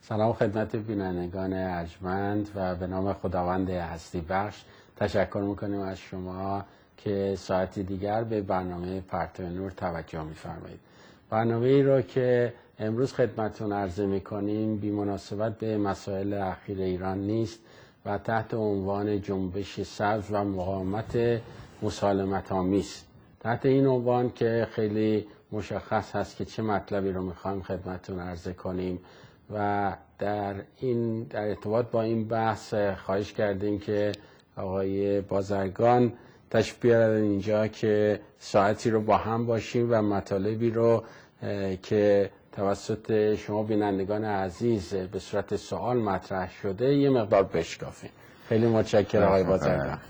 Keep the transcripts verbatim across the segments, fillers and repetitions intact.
سلام خدمت بینندگان ارجمند و به نام خداوند هستی بخش تشکر میکنیم از شما که ساعتی دیگر به برنامه پرتو نور توجه میفرمایید. برنامه ای رو که امروز خدمتتون عرضه میکنیم بی مناسبت به مسائل اخیر ایران نیست و تحت عنوان جنبش سبز و مقاومت مسالمت آمیز. تحت این عنوان که خیلی مشخص هست که چه مطلبی رو میخوایم خدمتتون عرضه کنیم و در این در ارتباط با این بحث خواهش کردیم که آقای بازرگان تشریف بیارن اینجا که ساعتی رو با هم باشیم و مطالبی رو که توسط شما بینندگان عزیز به صورت سوال مطرح شده یه مقدار بشکافیم. خیلی متشکرم آقای بازرگان.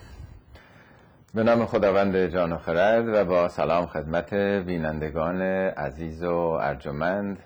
به نام خداوند جان و خرد و با سلام خدمت بینندگان عزیز و ارجمند.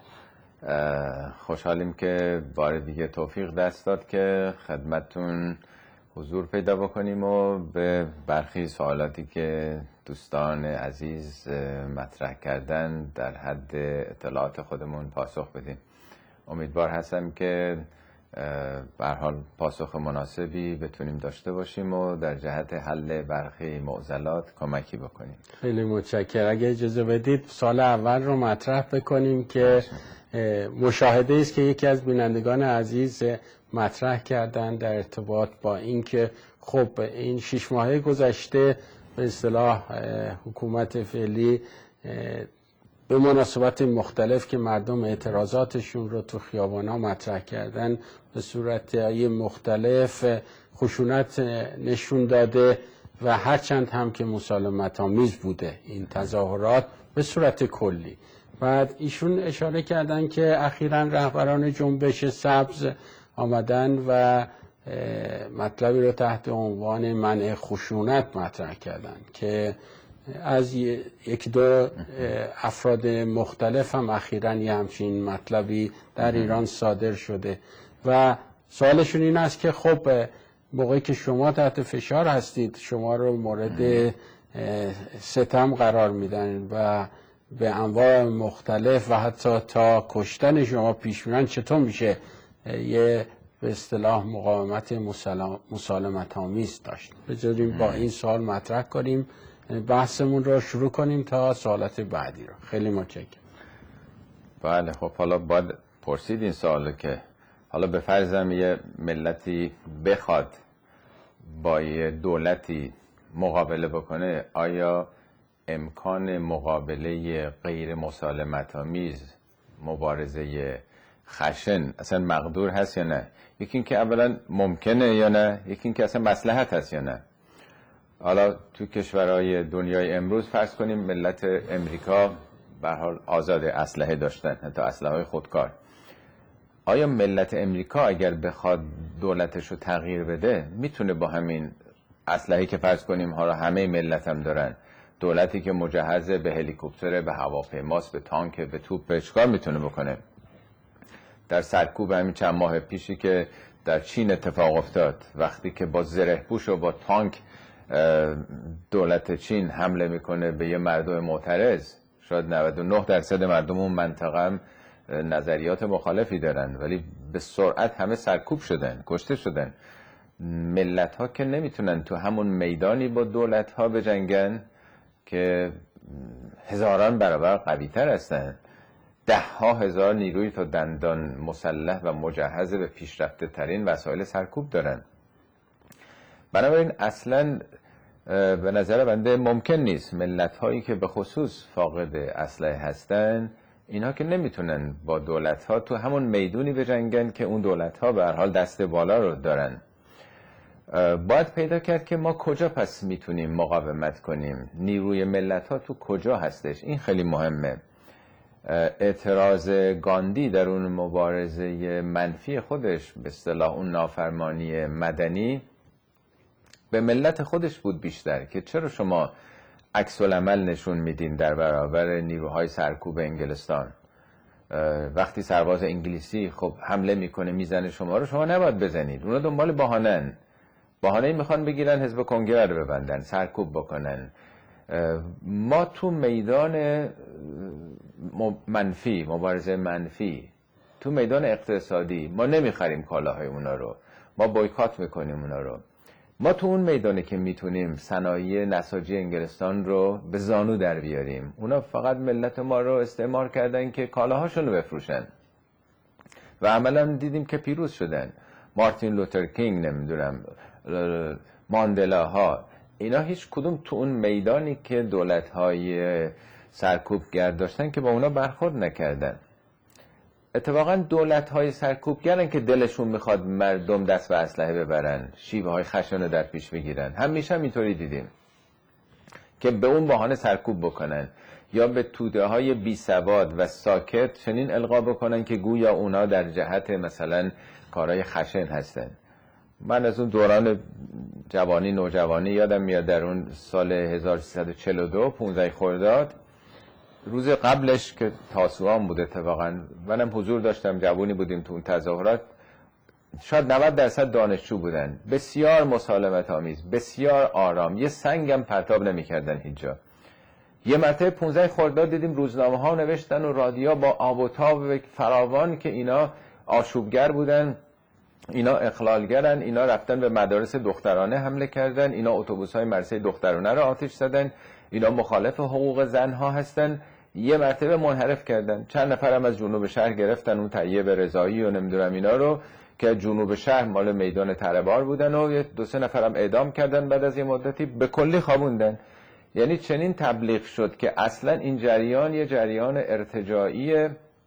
خوشحالیم که بار دیگه توفیق دست داد که خدمتتون حضور پیدا بکنیم و به برخی سوالاتی که دوستان عزیز مطرح کردن در حد اطلاعات خودمون پاسخ بدیم. امیدوار هستم که به هر حال پاسخ مناسبی بتونیم داشته باشیم و در جهت حل برخی معضلات کمکی بکنیم. خیلی متشکرم. اگه اجازه بدید سال اول رو مطرح بکنیم که مشاهده است که یکی از بینندگان عزیز مطرح کردن در ارتباط با اینکه خب این شش ماهه گذشته به اصطلاح حکومت فعلی به مناسبات مختلف که مردم اعتراضاتشون رو تو خیابانا مطرح کردن به صورت‌های مختلف خشونت نشون داده و هرچند هم که مسالمت آمیز بوده این تظاهرات به صورت کلی. بعد ایشون اشاره کردن که اخیراً رهبران جنبش سبز آمدن و مطلبی رو تحت عنوان منع خشونت مطرح کردن که از یک دو افراد مختلف هم اخیراً یه همچین مطلبی در ایران صادر شده و سوالشون این است که خب موقعی که شما تحت فشار هستید شما رو مورد ستم قرار میدن و به انواع مختلف و حتی تا کشتن شما پیش میرن، چطور میشه یه به اصطلاح مقاومت مسالمت آمیز داشت؟ بذاریم با این سوال مطرح کنیم بحثمون رو شروع کنیم تا سوالات بعدی رو. خیلی متشکرم. بله خب حالا باید پرسید این سوالو که حالا به فرضم یه ملتی بخواد با یه دولتی مقابله بکنه، آیا امکان مقابله غیر مسالمت آمیز، مبارزه خشن اصلا مقدور هست یا نه؟ یکی این که اولا ممکنه یا نه، یکی این که اصلا مصلحت هست یا نه. حالا تو کشورهای دنیای امروز فرض کنیم ملت امریکا به هر حال آزاد اسلحه داشتن، حتی اسلحه خودکار. آیا ملت امریکا اگر بخواد دولتش رو تغییر بده میتونه با همین اسلحه‌ای که فرض کنیم حالا همه ملت هم دارن، دولتی که مجهز به هلیکوپتر، به هواپیماست، به تانک، به توپ، چیکار میتونه بکنه؟ در سرکوب همین چند ماه پیشی که در چین اتفاق افتاد، وقتی که با زره پوش و با تانک دولت چین حمله میکنه به یه مردم معترض، شاید نود و نه درصد مردم اون منطقه هم نظریات مخالفی دارن ولی به سرعت همه سرکوب شدن، کشته شدن. ملت ها که نمیتونن تو همون میدانی با دولت ها بجنگن که هزاران برابر قوی تر هستن، ده ها هزار نیروی تا دندان مسلح و مجهز به پیشرفته ترین وسایل سرکوب دارن. بنابراین اصلا به نظر بنده ممکن نیست ملت هایی که به خصوص فاقد اسلحه هستن اینها که نمیتونن با دولت ها تو همون میدونی بجنگن که اون دولت ها به هر حال دست بالا رو دارن. باید پیدا کرد که ما کجا پس میتونیم مقاومت کنیم، نیروی ملت ها تو کجا هستش. این خیلی مهمه. اعتراض گاندی در اون مبارزه منفی خودش، به اصطلاح اون نافرمانی مدنی، به ملت خودش بود بیشتر که چرا شما عکس العمل نشون میدین در برابر نیروهای سرکوب انگلستان. وقتی سرباز انگلیسی خب حمله میکنه میزنه شما رو، شما نباید بزنید. اونا دنبال بهانه‌ن، بهانه‌ای میخوان بگیرن حزب کنگره رو ببندن، سرکوب بکنن. ما تو میدان منفی، مبارزه منفی تو میدان اقتصادی ما نمیخریم کالاهای اونا رو، ما بایکات میکنیم اونا رو. ما تو اون میدانه که میتونیم صنایع نساجی انگلستان رو به زانو در بیاریم. اونا فقط ملت ما رو استعمار کردن که کالاهاشون رو بفروشن و عملا دیدیم که پیروز شدن. مارتین لوتر کینگ، نمیدونم ماندلا ها، اینا هیچ کدوم تو اون میدانی که دولت‌های سرکوبگر داشتن که با اونا برخورد نکردن. اتفاقا دولت‌های سرکوبگرن که دلشون میخواد مردم دست به اسلحه ببرن، شیوه های خشن در پیش بگیرن. همیشه هم اینطوری دیدیم که به اون بهانه سرکوب بکنن یا به توده های بی سواد و ساکت چنین القا بکنن که گویا اونا در جهت مثلا کارهای خشن هستن. من از اون دوران جوانی نوجوانی یادم میاد، در اون سال هزار و سیصد و چهل و دو پانزده خرداد، روز قبلش که تاسوعا بود، اتفاقا منم حضور داشتم، جوانی بودیم تو اون تظاهرات، شاید نود درصد دانشجو بودن، بسیار مسالمت آمیز، بسیار آرام، یه سنگم پرتاب نمی‌کردن هیچ جا. یه مرتبه پانزده خرداد دیدیم روزنامه ها نوشتن و رادیو با آب و تاب فراوان که اینا آشوبگر بودن، اینا اخلالگرن، اینا رفتن به مدارس دخترانه حمله کردن، اینا اتوبوس‌های مدرسه دخترانه رو آتش زدن، اینا مخالف حقوق زنها هستن. یه مرتبه منحرف کردن، چند نفرم از جنوب شهر گرفتن، اون طیب رضایی و نمیدونم اینا رو که جنوب شهر مال میدان تربار بودن و دو سه نفرم اعدام کردن، بعد از یه مدتی به کلی خوابوندن. یعنی چنین تبلیغ شد که اصلا این جریان یه جریان ارتجاعی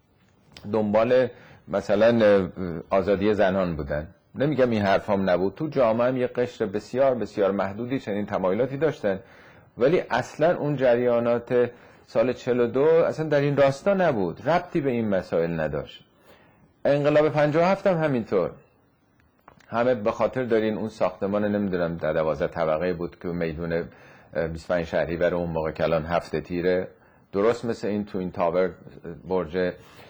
دنبال مثلا آزادی زنان بودن. نمیگم این حرفام نبود، تو جامعه هم یه قشر بسیار بسیار محدودی چنین تمایلاتی داشتن، ولی اصلا اون جریانات سال چهل و دو اصلا در این راستا نبود، ربطی به این مسائل نداشت. انقلاب پنجاه و هفت هم همینطور، همه به خاطر دارین اون ساختمان نمیدونم در دوازده طبقه بود که میدون بیست و پنج شهریور اون موقع کلان هفت تیره، درست مثل این تو این تاور برج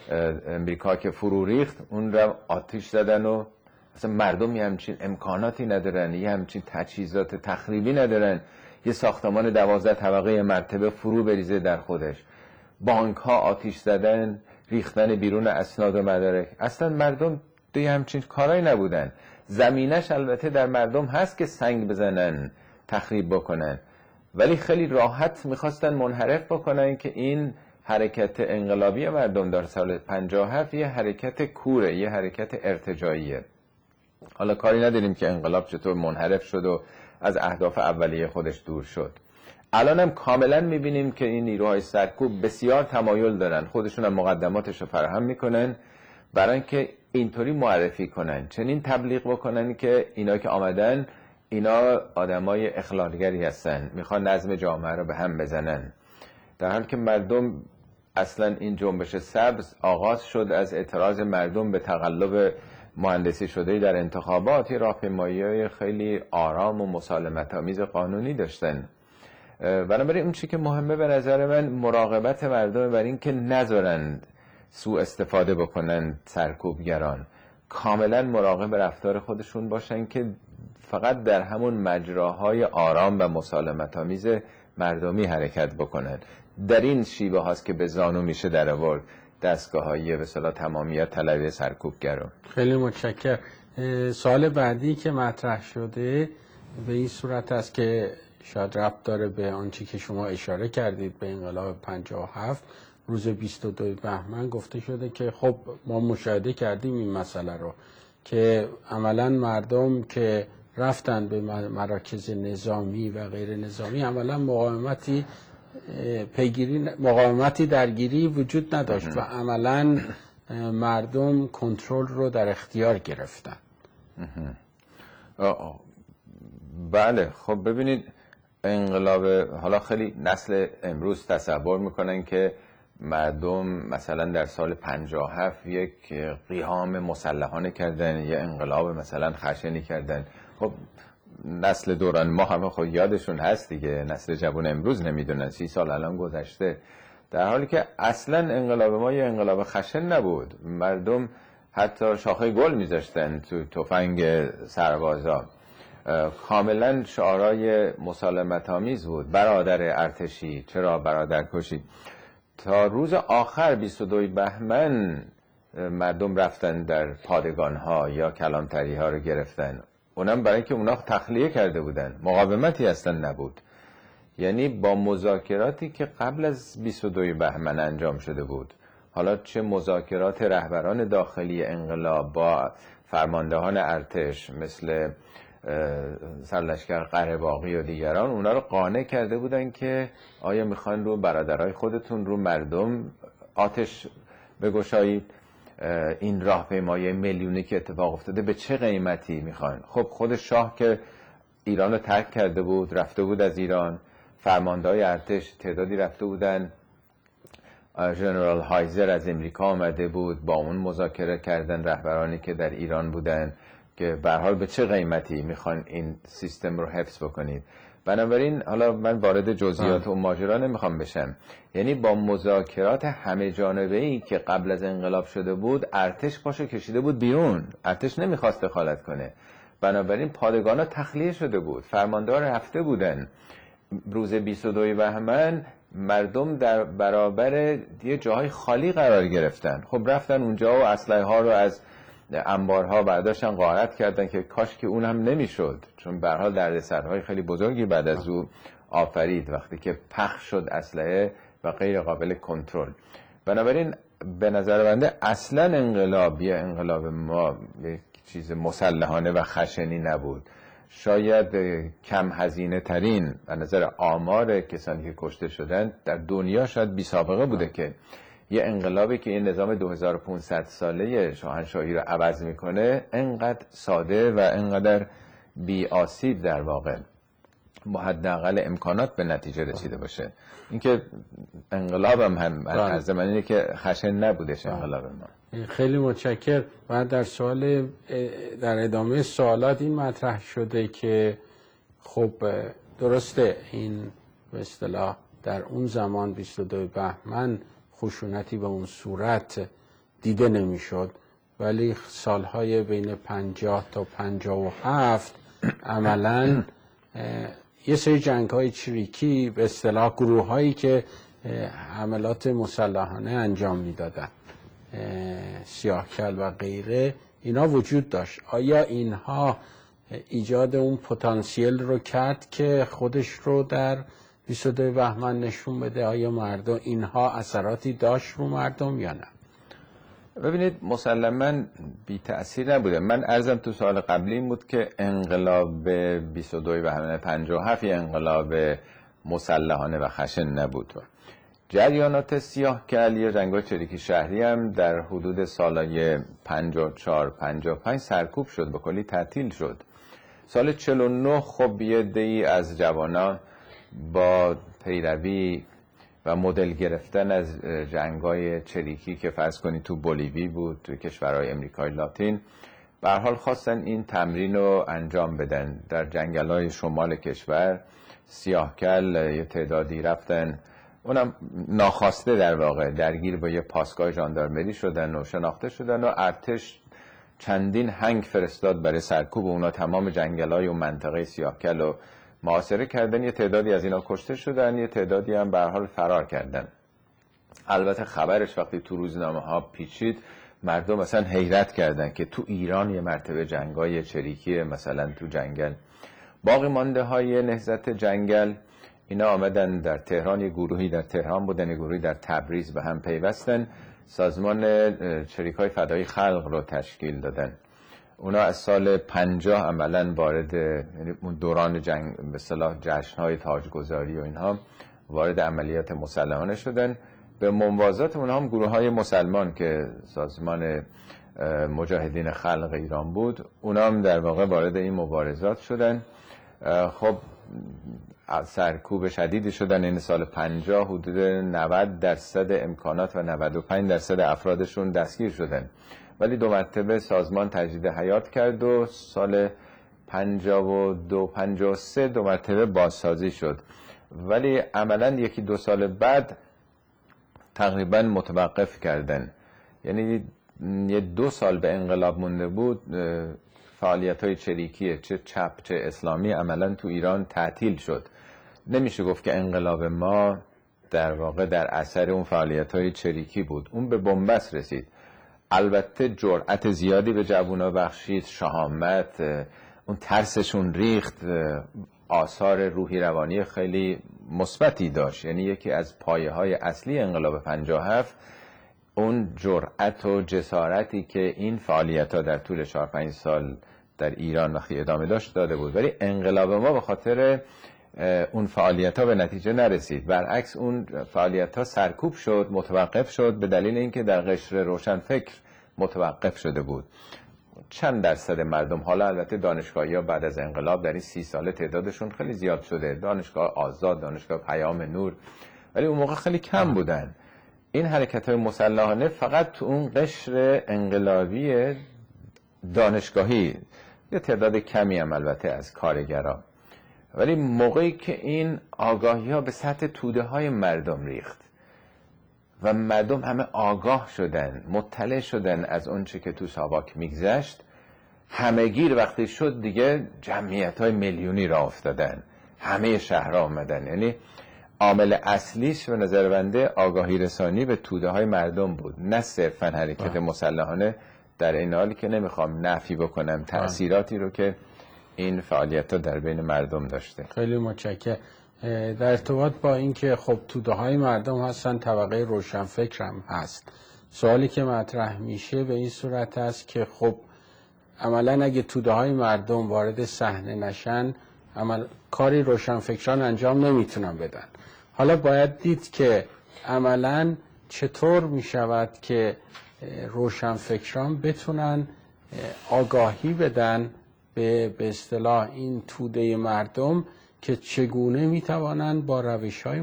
امریکا که فرو ریخت، اون رو آتش زدن و اصلا مردم یه همچین امکاناتی ندارن، یه همچین تجهیزات تخریبی ندارن، یه ساختمان دوازده طبقه مرتبه فرو بریزه در خودش. بانک ها آتش زدن، ریختن بیرون اسناد و مدارک. اصلا مردم دوی همچین کارایی نبودن. زمینش البته در مردم هست که سنگ بزنن، تخریب بکنن، ولی خیلی راحت میخواستن منحرف بکنن که این حرکت انقلابی مردم در سال پنجاه و هفت یه حرکت کوره، یه حرکت ارتجاعیه. حالا کاری نداریم که انقلاب چطور منحرف شد و از اهداف اولیه خودش دور شد. الان هم کاملا میبینیم که این نیروهای سرکوب بسیار تمایل دارن، خودشون هم مقدماتش رو فراهم میکنن برای اینکه اینطوری معرفی کنن، چنین تبلیغ بکنن که اینا که آمدن اینا آدمای اخلالگری هستن، میخوان نظم جامعه رو به هم بزنن، در حالی که مردم اصلا این جنبش سبز آغاز شد از اعتراض مردم به تقلب مهندسی شده در انتخابات. راهپیمایی خیلی آرام و مسالمت‌آمیز قانونی داشتن. بنابراین اون چی که مهمه به نظر من مراقبت مردم بر این که نذارن سوء استفاده بکنن سرکوبگران، کاملا مراقب رفتار خودشون باشن که فقط در همون مجراهای آرام و مسالمت‌آمیز مردمی حرکت بکنن. در این شیوه هاست که به زانو میشه در آورد دستگاه‌های به اصطلاح تمامیت طلبی سرکوبگران. خیلی متشکرم. سوال بعدی که مطرح شده به این صورت است که شاید ربط داره به آنچه که شما اشاره کردید به انقلاب پنجاه و هفت. روز بیست و دو بهمن گفته شده که خب ما مشاهده کردیم این مسئله رو که عملا مردم که رفتن به مراکز نظامی و غیر نظامی عملا مقاومتی پیگیری مقاومتی درگیری وجود نداشت و عملا مردم کنترل رو در اختیار گرفتن. بله خب ببینید انقلاب، حالا خیلی نسل امروز تصور میکنن که مردم مثلا در سال پنجاه و هفت یک قیام مسلحانه کردن، یه انقلاب مثلا خشنی کردن. خب نسل دوران ما همه خود یادشون هست دیگه، نسل جوان امروز نمیدونن، سی سال الان گذشته، در حالی که اصلا انقلاب ما یه انقلاب خشن نبود. مردم حتی شاخه گل میذاشتن تو تفنگ سربازا، کاملا شعارهای مسالمت آمیز بود، برادر ارتشی چرا برادر کشی. تا روز آخر بیست و دو بهمن مردم رفتن در پادگان ها یا کلانتری ها رو گرفتن، اونم برای اینکه اونا تخلیه کرده بودن، مقاومتی اصلا نبود. یعنی با مذاکراتی که قبل از بیست و دوی بهمن انجام شده بود، حالا چه مذاکرات رهبران داخلی انقلاب با فرماندهان ارتش مثل سرلشکر قره‌باقی و دیگران، اونا رو قانع کرده بودن که آیا میخواین رو برادرای خودتون رو مردم آتش بگشایید؟ این راهپیمایی میلیونی که اتفاق افتاده به چه قیمتی میخواین؟ خب خود شاه که ایران رو ترک کرده بود، رفته بود از ایران، فرماندهای ارتش تعدادی رفته بودن، ژنرال هایزر از امریکا آمده بود، با اون مذاکره کردن رهبرانی که در ایران بودن که به هر حال به چه قیمتی میخوان این سیستم رو حفظ بکنید. بنابراین حالا من وارد جزئیات و ماجرا نمیخوام بشم، یعنی با مذاکرات همه جانبه‌ای که قبل از انقلاب شده بود، ارتش پاشو کشیده بود بیرون، ارتش نمیخواست دخالت کنه، بنابراین پادگانا تخلیه شده بود، فرماندهان رفته بودن. روز بیست و دوی بهمن مردم در برابر یه جاهای خالی قرار گرفتن، خب رفتن اونجا و اسلحه ها رو از انبارها برداشتن، غارت کردن که کاش که اون هم نمیشد، چون به هر حال دردسرهای خیلی بزرگی بعد از او آفرید وقتی که پخش شد اسلحه و غیر قابل کنترل. بنابراین به نظر بنده اصلا انقلاب یا انقلاب ما یک چیز مسلحانه و خشنی نبود. شاید کم هزینه ترین به نظر آمار کسانی که کشته شدن در دنیا شاید بی سابقه بوده که یه انقلابی که این نظام دو هزار و پانصد ساله شاهنشاهی رو عوض میکنه انقدر ساده و انقدر بی آسیب در واقع با حداقل امکانات به نتیجه رسیده باشه. اینکه انقلاب هم هم از من اینه که خشن نبودش انقلاب ما. خیلی متشکر. و در سوال در ادامه سوالات این مطرح شده که خب درسته این به اصطلاح در اون زمان بیست و دو بهمن خشونتی به اون صورت دیده نمیشد، ولی سالهای بین پنجاه تا پنجاه و هفت عملاً یه سری جنگ‌های چریکی به اصطلاح گروه‌هایی که حملات مسلحانه انجام میدادن، سیاهکل و غیره، اینا وجود داشت. آیا اینها ایجاد اون پتانسیل رو کرد که خودش رو در بیست و دو بهمن نشون بده؟ آیا مردم اینها اثراتی داشت رو مردم یا نه؟ ببینید مسلماً بی تأثیر نبوده. من عرضم تو سال قبلی این بود که انقلاب بیست و دو بهمن پنجاه و هفت انقلاب مسلحانه و خشن نبود. جریانات سیاهکل یا جنگ‌های چریکی شهری هم در حدود سالهای پنجاه و چهار پنجاه و پنج سرکوب شد، به کلی تعطیل شد. سال چهل و نه خب یه عده‌ای از جوانان با پیروی و مدل گرفتن از جنگ‌های چریکی که فرض کنید تو بولیوی بود، تو کشورهای امریکای لاتین، به هر حال خواستن این تمرین رو انجام بدن. در جنگل‌های شمال کشور سیاهکل یه تعدادی رفتن، اونم ناخواسته در واقع درگیر با یه پاسگاه ژاندارمری شدن و شناخته شدن و ارتش چندین هنگ فرستاد برای سرکوب اونا. تمام جنگل‌های و منطقه سیاهکل رو محاصره کردن، یه تعدادی از اینا کشته شدن، یه تعدادی هم به هر حال فرار کردن. البته خبرش وقتی تو روزنامه ها پیچید، مردم مثلا حیرت کردن که تو ایران یه مرتبه جنگای چریکی مثلا تو جنگل. باقی مانده های نهضت جنگل اینا آمدن در تهران، یه گروهی در تهران بودن، یه گروهی در تبریز به هم پیوستن، سازمان چریکای فدایی خلق رو تشکیل دادن. اونا از سال پنجاه عملاً وارد، یعنی اون دوران جنگ به اصطلاح جشن‌های تاجگذاری و اینها، وارد عملیات مسلحانه شدن. به موازات اونها هم گروه‌های مسلمان که سازمان مجاهدین خلق ایران بود، اونا هم در واقع وارد این مبارزات شدن. خب سرکوب شدیدی شدن. این سال پنجاه حدود نود درصد امکانات و نود و پنج درصد افرادشون دستگیر شدن، ولی دو مرتبه سازمان تجدید حیات کرد و سال پنجاه و دو پنجاه و سه دو مرتبه بازسازی شد، ولی عملاً یکی دو سال بعد تقریباً متوقف کردن. یعنی یه دو سال به انقلاب مونده بود، فعالیت‌های چریکی چه چپ چه اسلامی عملاً تو ایران تعطیل شد. نمیشه گفت که انقلاب ما در واقع در اثر اون فعالیت‌های چریکی بود، اون به بنبست رسید. البته جرأت زیادی به جوونا بخشید، شهامت، اون ترسشون ریخت، آثار روحی روانی خیلی مثبتی داشت. یعنی یکی از پایه های اصلی انقلاب پنجاه و هفت اون جرأت و جسارتی که این فعالیت ها در طول چهار پنج سال در ایران وقتی ادامه داشت داده بود. ولی انقلاب ما به خاطر اون فعالیت ها به نتیجه نرسید، برعکس اون فعالیت ها سرکوب شد، متوقف شد به دلیل اینکه در قشر روشنفکر متوقف شده بود. چند درصد مردم، حالا البته دانشگاهی ها بعد از انقلاب در این سی ساله تعدادشون خیلی زیاد شده، دانشگاه آزاد، دانشگاه پیام نور، ولی اون موقع خیلی کم بودن. این حرکت های مسلحانه فقط تو اون قشر انقلابی دانشگاهی، یه تعداد کمی هم البته از کارگران، ولی موقعی که این آگاهی ها به سطح توده های مردم ریخت و مردم همه آگاه شدن، مطلع شدن از اون چه که تو ساواک میگذشت، همه گیر وقتی شد دیگه جمعیت های میلیونی را افتادن، همه شهرها آمدن. یعنی عامل اصلیش به نظر بنده آگاهی رسانی به توده های مردم بود، نه صرفا حرکت مسلحانه، در این حالی که نمیخوام نفی بکنم تأثیراتی رو که این فعالیت ها در بین مردم داشته. خیلی متشکرم. در ارتباط با اینکه خب توده های مردم هستن، طبقه روشنفکر هم هست، سوالی که مطرح میشه به این صورت است که خب عملا اگه توده های مردم وارد صحنه نشن، عمل کاری روشنفکران انجام نمیتونن بدن. حالا باید دید که عملا چطور میشود که روشنفکران بتونن آگاهی بدن به به اصطلاح این توده مردم که چگونه میتوانند با روش‌های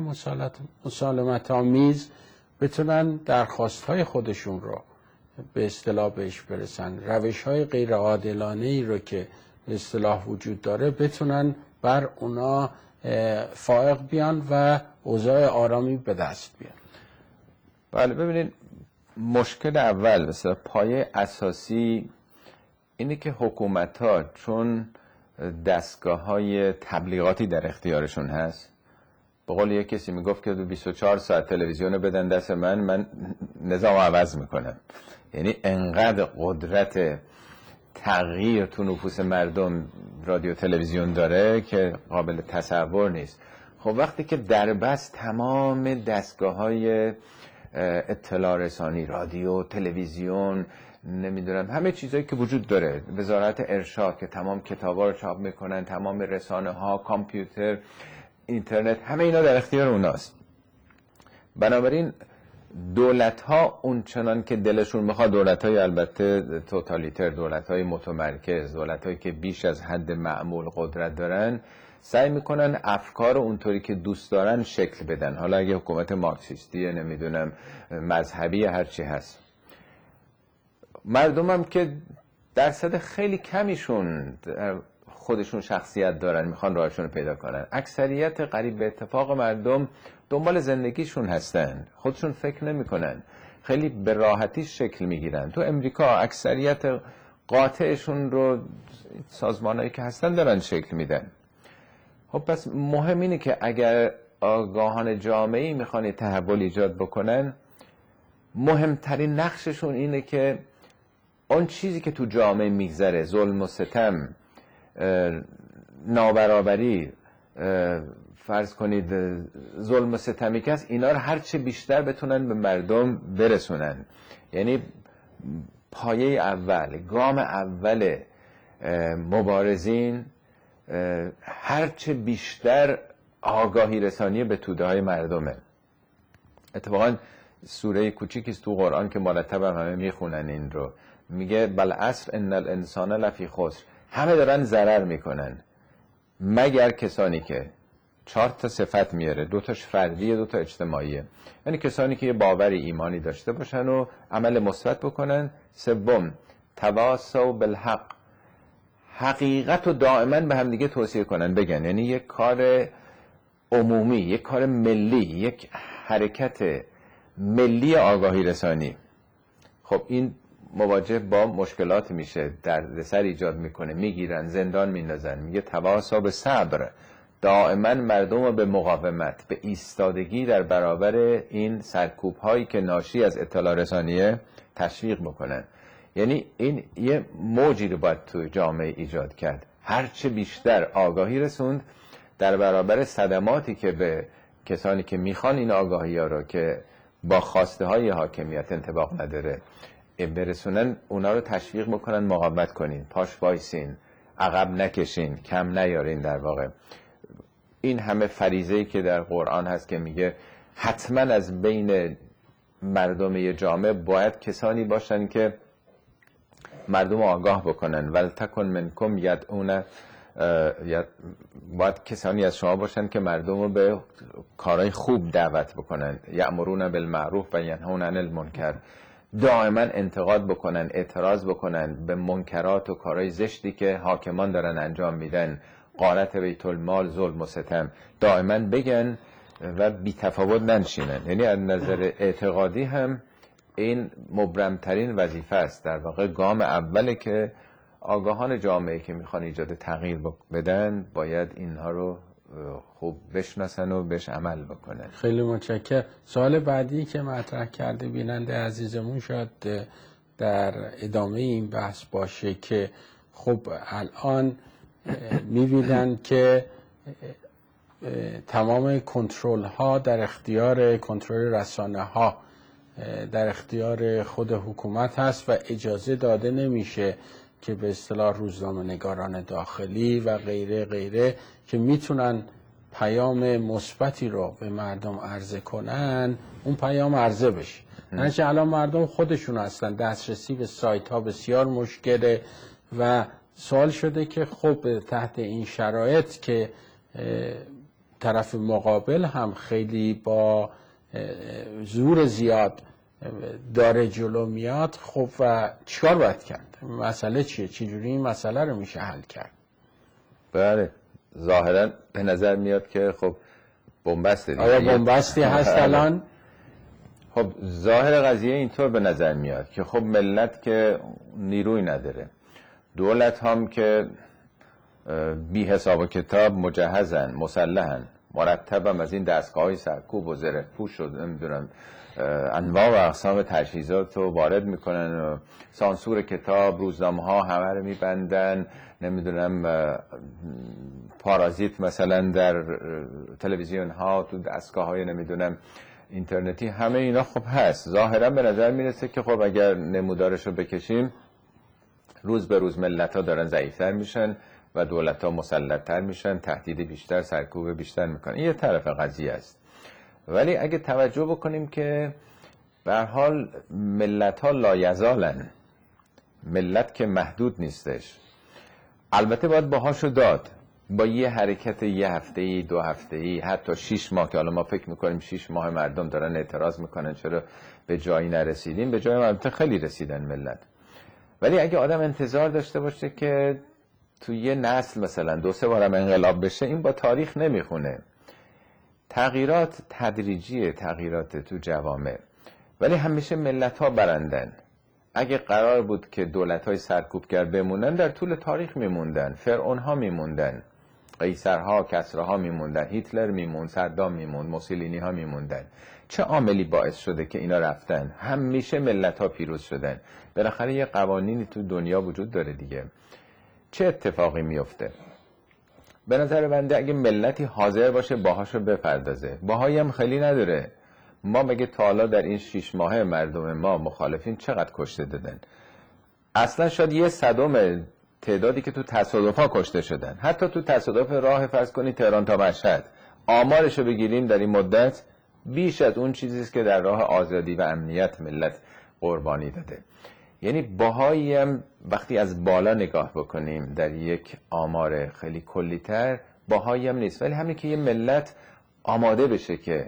مسالمت آمیز بتونن درخواست‌های خودشون رو به اصطلاح بهش برسن، روش‌های غیر عادلانه‌ای رو که به اصطلاح وجود داره بتونن بر اونا فائق بیان و اوضاع آرامی به دست بیان. بله، ببینید مشکل اول مثلا پایه اساسی اینه که حکومت‌ها چون دستگاه‌های تبلیغاتی در اختیارشون هست، به قول یک کسی میگفت که بیست و چهار ساعت تلویزیون بدن دست من، من نظام عوض میکنم. یعنی انقدر قدرت تغییر تو نفوس مردم رادیو تلویزیون داره که قابل تصور نیست. خب وقتی که دربست تمام دستگاه‌های اطلاع رسانی، رادیو، تلویزیون، نمیدونم همه چیزایی که وجود داره، وزارت ارشاد که تمام کتابا رو چاپ میکنن، تمام رسانه ها، کامپیوتر، اینترنت، همه اینا در اختیار اوناست. بنابراین دولت ها اون چنان که دلشون میخواد، دولت های البته توتالیتر، دولت های متمرکز، دولت هایی که بیش از حد معمول قدرت دارن، سعی میکنن افکار اونطوری که دوست دارن شکل بدن. حالا اگه حکومت مارکسیستی، نمیدونم مذهبی، هرچی هست، مردم هم که درصد خیلی کمیشون خودشون شخصیت دارن، میخوان راهشون رو پیدا کنن. اکثریت قریب به اتفاق مردم دنبال زندگیشون هستن، خودشون فکر نمیکنن، خیلی به راحتی شکل میگیرن. تو امریکا اکثریت قاطعشون رو سازمانایی که هستن دارن شکل میدن. خب پس مهم اینه که اگر آگاهان جامعه‌ای میخوان تحول ایجاد بکنن، مهمترین نقششون اینه که اون چیزی که تو جامعه میگذره، ظلم و ستم، نابرابری، فرض کنید ظلم و ستمی که هست، اینا رو هرچه بیشتر بتونن به مردم برسونن. یعنی پایه اول، گام اول مبارزین هرچه بیشتر آگاهی رسانی به توده های مردمه. اتفاقا سوره کوچیکی تو قرآن که مرتب همه میخونن این رو، میگه بالعصر ان الانسان لفی خسر، همه دارن ضرر میکنن مگر کسانی که، چهار تا صفت میاره، دو تاش فردیه، دو تا اجتماعیه. یعنی کسانی که یه باوری ایمانی داشته باشن و عمل مثبت بکنن. سوم تواصوا بالحق، حقیقت رو دائما به هم دیگه توصیه کنن، بگن. یعنی یک کار عمومی، یک کار ملی، یک حرکت ملی آگاهی رسانی. خب این مواجه با مشکلات میشه، دردسر ایجاد میکنه، میگیرن، زندان میندازن. میگه تواصا به صبر، دائما مردم رو به مقاومت، به ایستادگی در برابر این سرکوب هایی که ناشی از اطلاع رسانیه تشویق بکنن. یعنی این یه موجی رو باید تو جامعه ایجاد کرد، هرچه بیشتر آگاهی رسوند در برابر صدماتی که به کسانی که میخوان این آگاهی ها رو که با خواسته های حاکمیت انطباق نداره برسونن، اونا رو تشویق بکنن مقاومت کنین، پاش وایسین، عقب نکشین، کم نیارین. در واقع این همه فریضه‌ای که در قرآن هست که میگه حتما از بین مردم یه جامعه باید کسانی باشن که مردم آگاه بکنن، ولتکن منکم یدعون، باید کسانی از شما باشن که مردم رو به کارهای خوب دعوت بکنن، یأمرون بالمعروف و ینهون عن المنکر، دائما انتقاد بکنن، اعتراض بکنن به منکرات و کارهای زشتی که حاکمان دارن انجام میدن، غارت بیت المال، ظلم و ستم، دائما بگن و بی تفاوت ننشینن. یعنی از نظر اعتقادی هم این مبرمترین وظیفه است. در واقع گام اوله که آگاهان جامعه که میخوان ایجاد تغییر بدن باید اینها رو خوب بشناسن و بهش عمل بکنن. خیلی متشکرم. سوال بعدی که مطرح کرده بیننده عزیزمون شاید در ادامه این بحث باشه که خب الان می‌بینن که تمام کنترل ها در اختیار کنترل رسانه ها در اختیار خود حکومت هست و اجازه داده نمیشه که به اصطلاح روزنامه‌نگاران داخلی و غیره غیره که میتونن پیام مثبتی رو به مردم عرضه کنن اون پیام عرضه بشه. نه الان مردم خودشون هستن، دسترسی به سایت ها بسیار مشکله و سوال شده که خب تحت این شرایط که طرف مقابل هم خیلی با زور زیاد داره جلو میاد، خب و چیکار باید کرد؟ مسئله چیه؟ چجوری این مسئله رو میشه حل کرد؟ بله، ظاهرا به نظر میاد که خب بنبسته. آیا بنبستی هست الان؟ خب ظاهر قضیه اینطور به نظر میاد که خب ملت که نیروی نداره، دولت هم که بی حساب و کتاب مجهزن، مسلحن، مرتبم از این دستگاه‌های سرکوب و زره پوش شد، نمیدونم انواع و اقسام تجهیزات رو وارد میکنن و سانسور کتاب، روزنامه ها همه رو میبندن، نمیدونم پارازیت مثلا در تلویزیون ها، تو دستگاه های نمیدونم اینترنتی، همه اینا خب هست. ظاهرا به نظر میرسه که خب اگر نمودارش رو بکشیم روز به روز ملت ها دارن ضعیفتر میشن و دولت ها مسلطتر میشن، تهدید بیشتر، سرکوب بیشتر میکنن. این یه طرف قضیه است. ولی اگه توجه بکنیم که به هر حال ملت ها لایزالن، ملت که محدود نیستش، البته باید باهاشو داد، با یه حرکت یه هفته‌ای، دو هفته‌ای، حتی شش ماه که حالا ما فکر میکنیم شش ماه مردم دارن اعتراض میکنن چرا به جایی نرسیدیم، به جای البته خیلی رسیدن ملت. ولی اگه آدم انتظار داشته باشه که تو یه نسل مثلا دو سه بارم انقلاب بشه، این با تاریخ نمیخونه. تغییرات تدریجیه، تغییرات تو جوامع، ولی همیشه ملت ها برندن. اگه قرار بود که دولت های سرکوبگر بمونن در طول تاریخ میموندن، فرعون ها میموندن، قیصرها، کسراها میموندن، هیتلر میموند، صدام میموند، موسولینی ها میموندن. چه عاملی باعث شده که اینا رفتن؟ همیشه ملت ها پیروز شدن. بالاخره یه قوانینی تو دنیا وجود داره دیگه. چه اتفاقی میفته؟ به نظر بنده اگه ملتی حاضر باشه باهاشو بپردازه، باهایی هم خیلی نداره. ما مگه تا حالا در این شش ماه مردم ما مخالفین چقدر کشته دادن؟ اصلا شاید یه صدم تعدادی که تو تصادف‌ها کشته شدن، حتی تو تصادف راه فرض کنید تهران تا مشهد، آمارشو بگیریم در این مدت بیش از اون چیزی است که در راه آزادی و امنیت ملت قربانی داده. یعنی باهایی هم وقتی از بالا نگاه بکنیم در یک آمار خیلی کلی‌تر، باهایی هم نیست. ولی همین که یه ملت آماده بشه که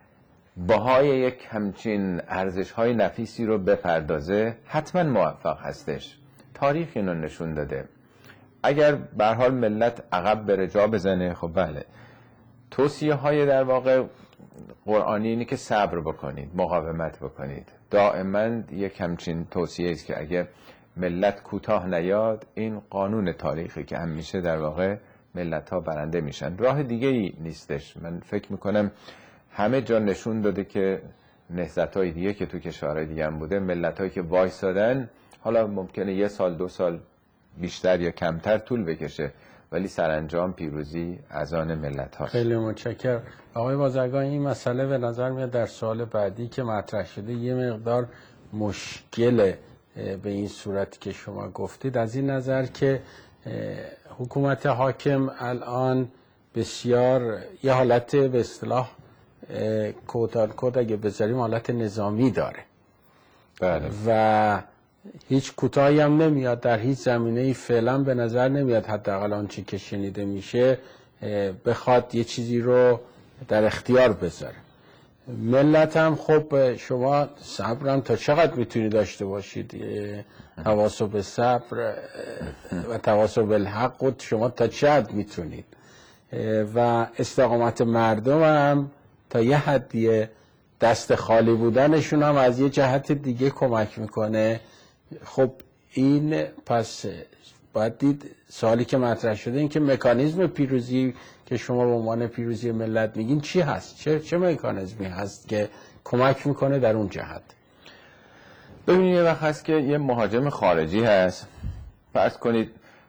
باهای یک همچین ارزش‌های نفیسی رو بپردازه، حتما موفق هستش. تاریخ اینو نشون داده. اگر به هر حال ملت عقب بره جا بزنه، خب بله. توصیه های در واقع قرآنی اینه که صبر بکنید، مقاومت بکنید. دائما یک همچین توصیه است که اگه ملت کوتاه نیاد، این قانون تاریخی که همیشه در واقع ملت ها برنده میشن. راه دیگه ای نیستش. من فکر میکنم همه جا نشون داده که نهضت های دیگه که تو کشورهای دیگه هم بوده، ملت هایی که وایسادن، حالا ممکنه یه سال دو سال بیشتر یا کمتر طول بکشه، ولی سرانجام پیروزی از آن ملت هاست. خیلی متشکرم آقای بازرگان. این مسئله به نظر میاد در سوال بعدی که مطرح شده یه مقدار مشکل به این صورتی که شما گفتید، از این نظر که حکومت حاکم الان بسیار یه حالت به اصطلاح کودال کود اگه بذاریم حالت نظامی داره. بله. و هیچ کوتاهی هم نمیاد در هیچ زمینه‌ای فعلا به نظر نمیاد، حداقل آنچه که شنیده میشه، بخواد یه چیزی رو در اختیار بذاره. ملت هم خب شما صبرم تا چقدر میتونی داشته باشید، تواصل به صبر و تواصل بالحق و شما تا چقدر میتونید، و استقامت مردم هم تا یه حدیه، دست خالی بودنشون هم از یه جهت دیگه کمک میکنه. خب این پس باید دید سوالی که مطرح شده این که مکانیزم پیروزی که شما به عنوان پیروزی ملت میگین چی هست؟ چه چه مکانیزمی هست که کمک میکنه در اون جهت؟ ببینید یه وقت هست که یه مهاجم خارجی هست، فرض کنید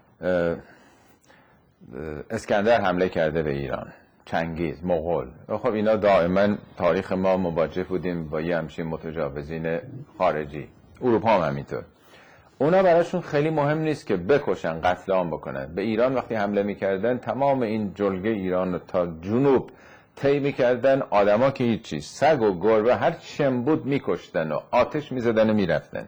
اسکندر حمله کرده به ایران، چنگیز، مغول. خب اینا دائما تاریخ ما مواجه بودیم با یه همچین متجاوزین خارجی. اروپا هم همینطور. اونا براشون خیلی مهم نیست که بکشن، قتل عام بکنن. به ایران وقتی حمله میکردن تمام این جلگه ایران رو تا جنوب طی میکردن، آدما که هیچ چیز، سگ و گربه هر چیم بود میکشتن و آتش میزدن و میرفتن.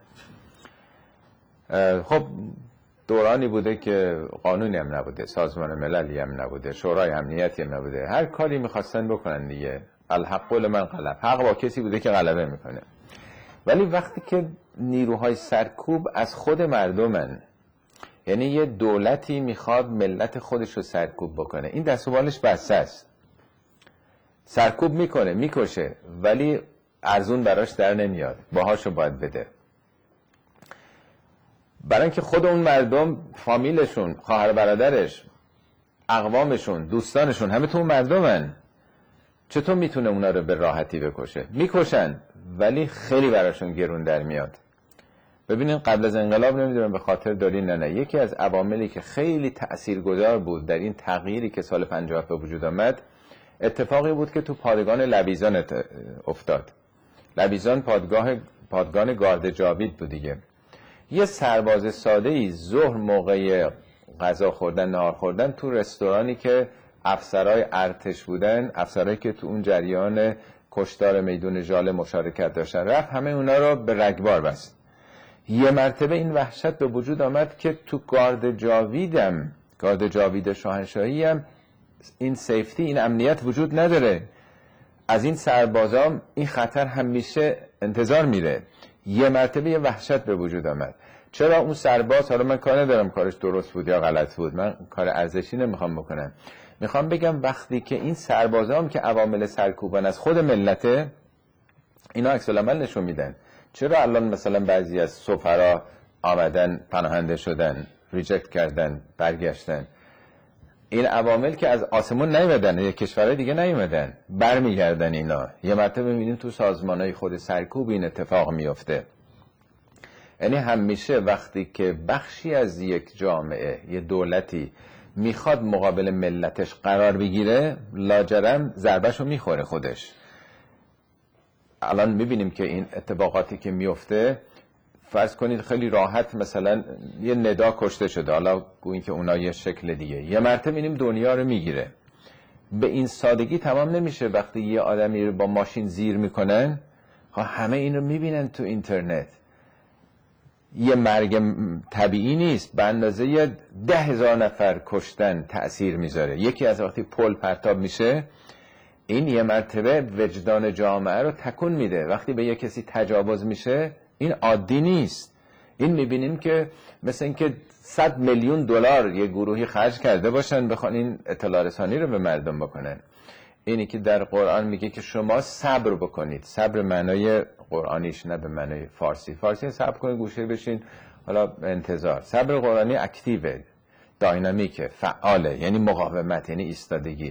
خب دورانی بوده که قانونی هم نبوده، سازمان مللی هم نبوده، شورای امنیتی هم نبوده، هر کاری میخواستن بکنن دیگه. الحق لمن غلب، حق با کسی بوده که غلبه میکنه. ولی وقتی که نیروهای سرکوب از خود مردمن، یعنی یه دولتی میخواد ملت خودش رو سرکوب بکنه، این دست و بالش بسته است، سرکوب میکنه، میکشه، ولی ارزون براش در نمیاد، باهاشو باید بده. برای اینکه خود اون مردم، فامیلشون، خواهر برادرش، اقوامشون، دوستانشون همه تو اون مردمن، چطور میتونه اونا رو به راحتی بکشه؟ میکشن، ولی خیلی براشون گرون در میاد. ببینین قبل از انقلاب، نمیدونم به خاطر دارین نه نه، یکی از عواملی که خیلی تأثیرگذار بود در این تغییری که سال پنجاه به وجود آمد، اتفاقی بود که تو پادگان لویزان افتاد. لویزان پادگاه پادگان گارد جاوید بود دیگه. یه سرباز ساده‌ای ظهر موقع غذا خوردن، نهار خوردن، تو رستورانی که افسرهای ارتش بودن، افسرهایی که تو اون جریان کشتار میدون ژاله مشارکت داشتن، رفت همه اونا رو به رگبار بست. یه مرتبه این وحشت به وجود آمد که تو گارد جاویدم، گارد جاوید شاهنشاهی هم این سیفتی، این امنیت وجود نداره. از این سربازام این خطر همیشه انتظار میره. یه مرتبه یه وحشت به وجود آمد. چرا اون سرباز، حالا من کار ندارم کارش درست بود یا غلط بود، من کار ارزشی نمیخوام بکنم، میخوام بگم وقتی که این سربازام که عوامل سرکوبن از خود ملته، اینا عکس العمل نشون میدن. چرا الان مثلا بعضی از سفرا آمدن پناهنده شدن، ریجکت کردن، برگشتن؟ این عوامل که از آسمون نیومدن، یا کشورهای دیگه نیومدن، برمیگردن. اینا یه مرتبه میبینیم تو سازمانهای خود سرکوب این اتفاق میفته. یعنی همیشه وقتی که بخشی از یک جامعه، یه دولتی میخواد مقابل ملتش قرار بگیره، لاجرم ضربهشو میخوره خودش. الان میبینیم که این اتفاقاتی که میفته، فرض کنید خیلی راحت مثلا یه ندا کشته شده، حالا گوییم که اونا یه شکل دیگه، یه مرتبه میبینیم دنیا رو میگیره. به این سادگی تمام نمیشه. وقتی یه آدمی رو با ماشین زیر میکنن، همه این رو میبینن تو اینترنت. یه مرگ طبیعی نیست، به اندازه یه ده هزار نفر کشتن تأثیر میذاره. یکی از وقتی پل پرتاب میشه، این یه مرتبه وجدان جامعه رو تکون میده. وقتی به یه کسی تجاوز میشه، این عادی نیست. این میبینیم که مثل اینکه صد میلیون دلار یه گروهی خرج کرده باشن بخوان این اطلاع رسانی رو به مردم بکنن. اینی که در قرآن میگه که شما صبر بکنید. صبر معنای قرآنیش، نه به معنای فارسی. فارسی صبر کنید، گوشه بشین، حالا انتظار. صبر قرآنی اکتیوه، داینامیکه، فعاله، یعنی مقاومت، یعنی ایستادگی.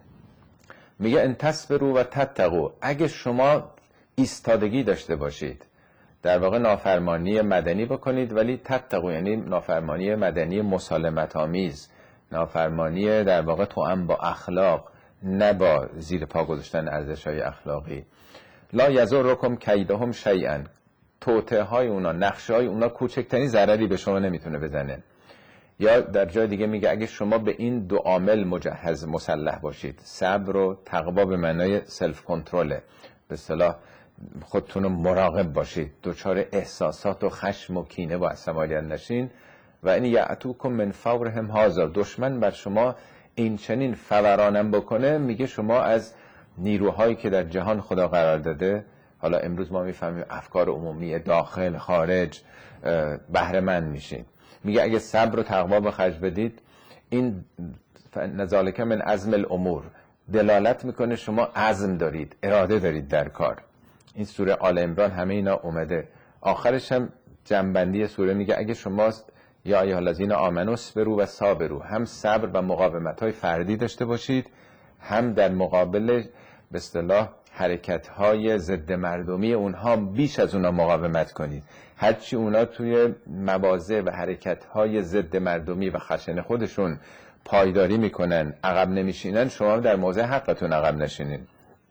میگه ان تصبروا و تتقوا، اگه شما ایستادگی داشته باشید، در واقع نافرمانی مدنی بکنید ولی تتقوا یعنی نافرمانی مدنی مسالمت آمیز، نافرمانی در واقع توأم با اخلاق، نه با زیر پا گذاشتن ارزش‌های اخلاقی. لا یضرکم کیدهم شیئا، توطئه های اونا، نقشه های اونا کوچکترین ضرری به شما نمیتونه بزنه. یا در جای دیگه میگه اگه شما به این دو عامل مجهز مسلح باشید، صبر و تقوا به معنای سلف کنترله، به اصطلاح خودتون رو مراقب باشید، دچار احساسات و خشم و کینه و عصبانیت نشین. و این یعتوکم من فورهم هذا، دشمن بر شما این چنین فورانم بکنه، میگه شما از نیروهایی که در جهان خدا قرار داده، حالا امروز ما میفهمیم افکار عمومی داخل خارج، بهره مند میشین. میگه اگه صبر و تقوا به خرج بدید، این نذالک من عزم الامور، دلالت میکنه شما عزم دارید، اراده دارید در کار. این سوره آل عمران همه اینا اومده. آخرش هم جنبندی سوره میگه اگه شما یا ایها الذین آمنوا اصبروا و صابروا، هم صبر و مقاومت‌های فردی داشته باشید، هم در مقابل به اصطلاح حرکت‌های ضد مردمی اونها بیش از اونها مقاومت کنید. هرچی اونها توی مواضع و حرکت‌های ضد مردمی و خشن خودشون پایداری میکنن، عقب نمیشینن، شما در موضع حقتون عقب نشینین.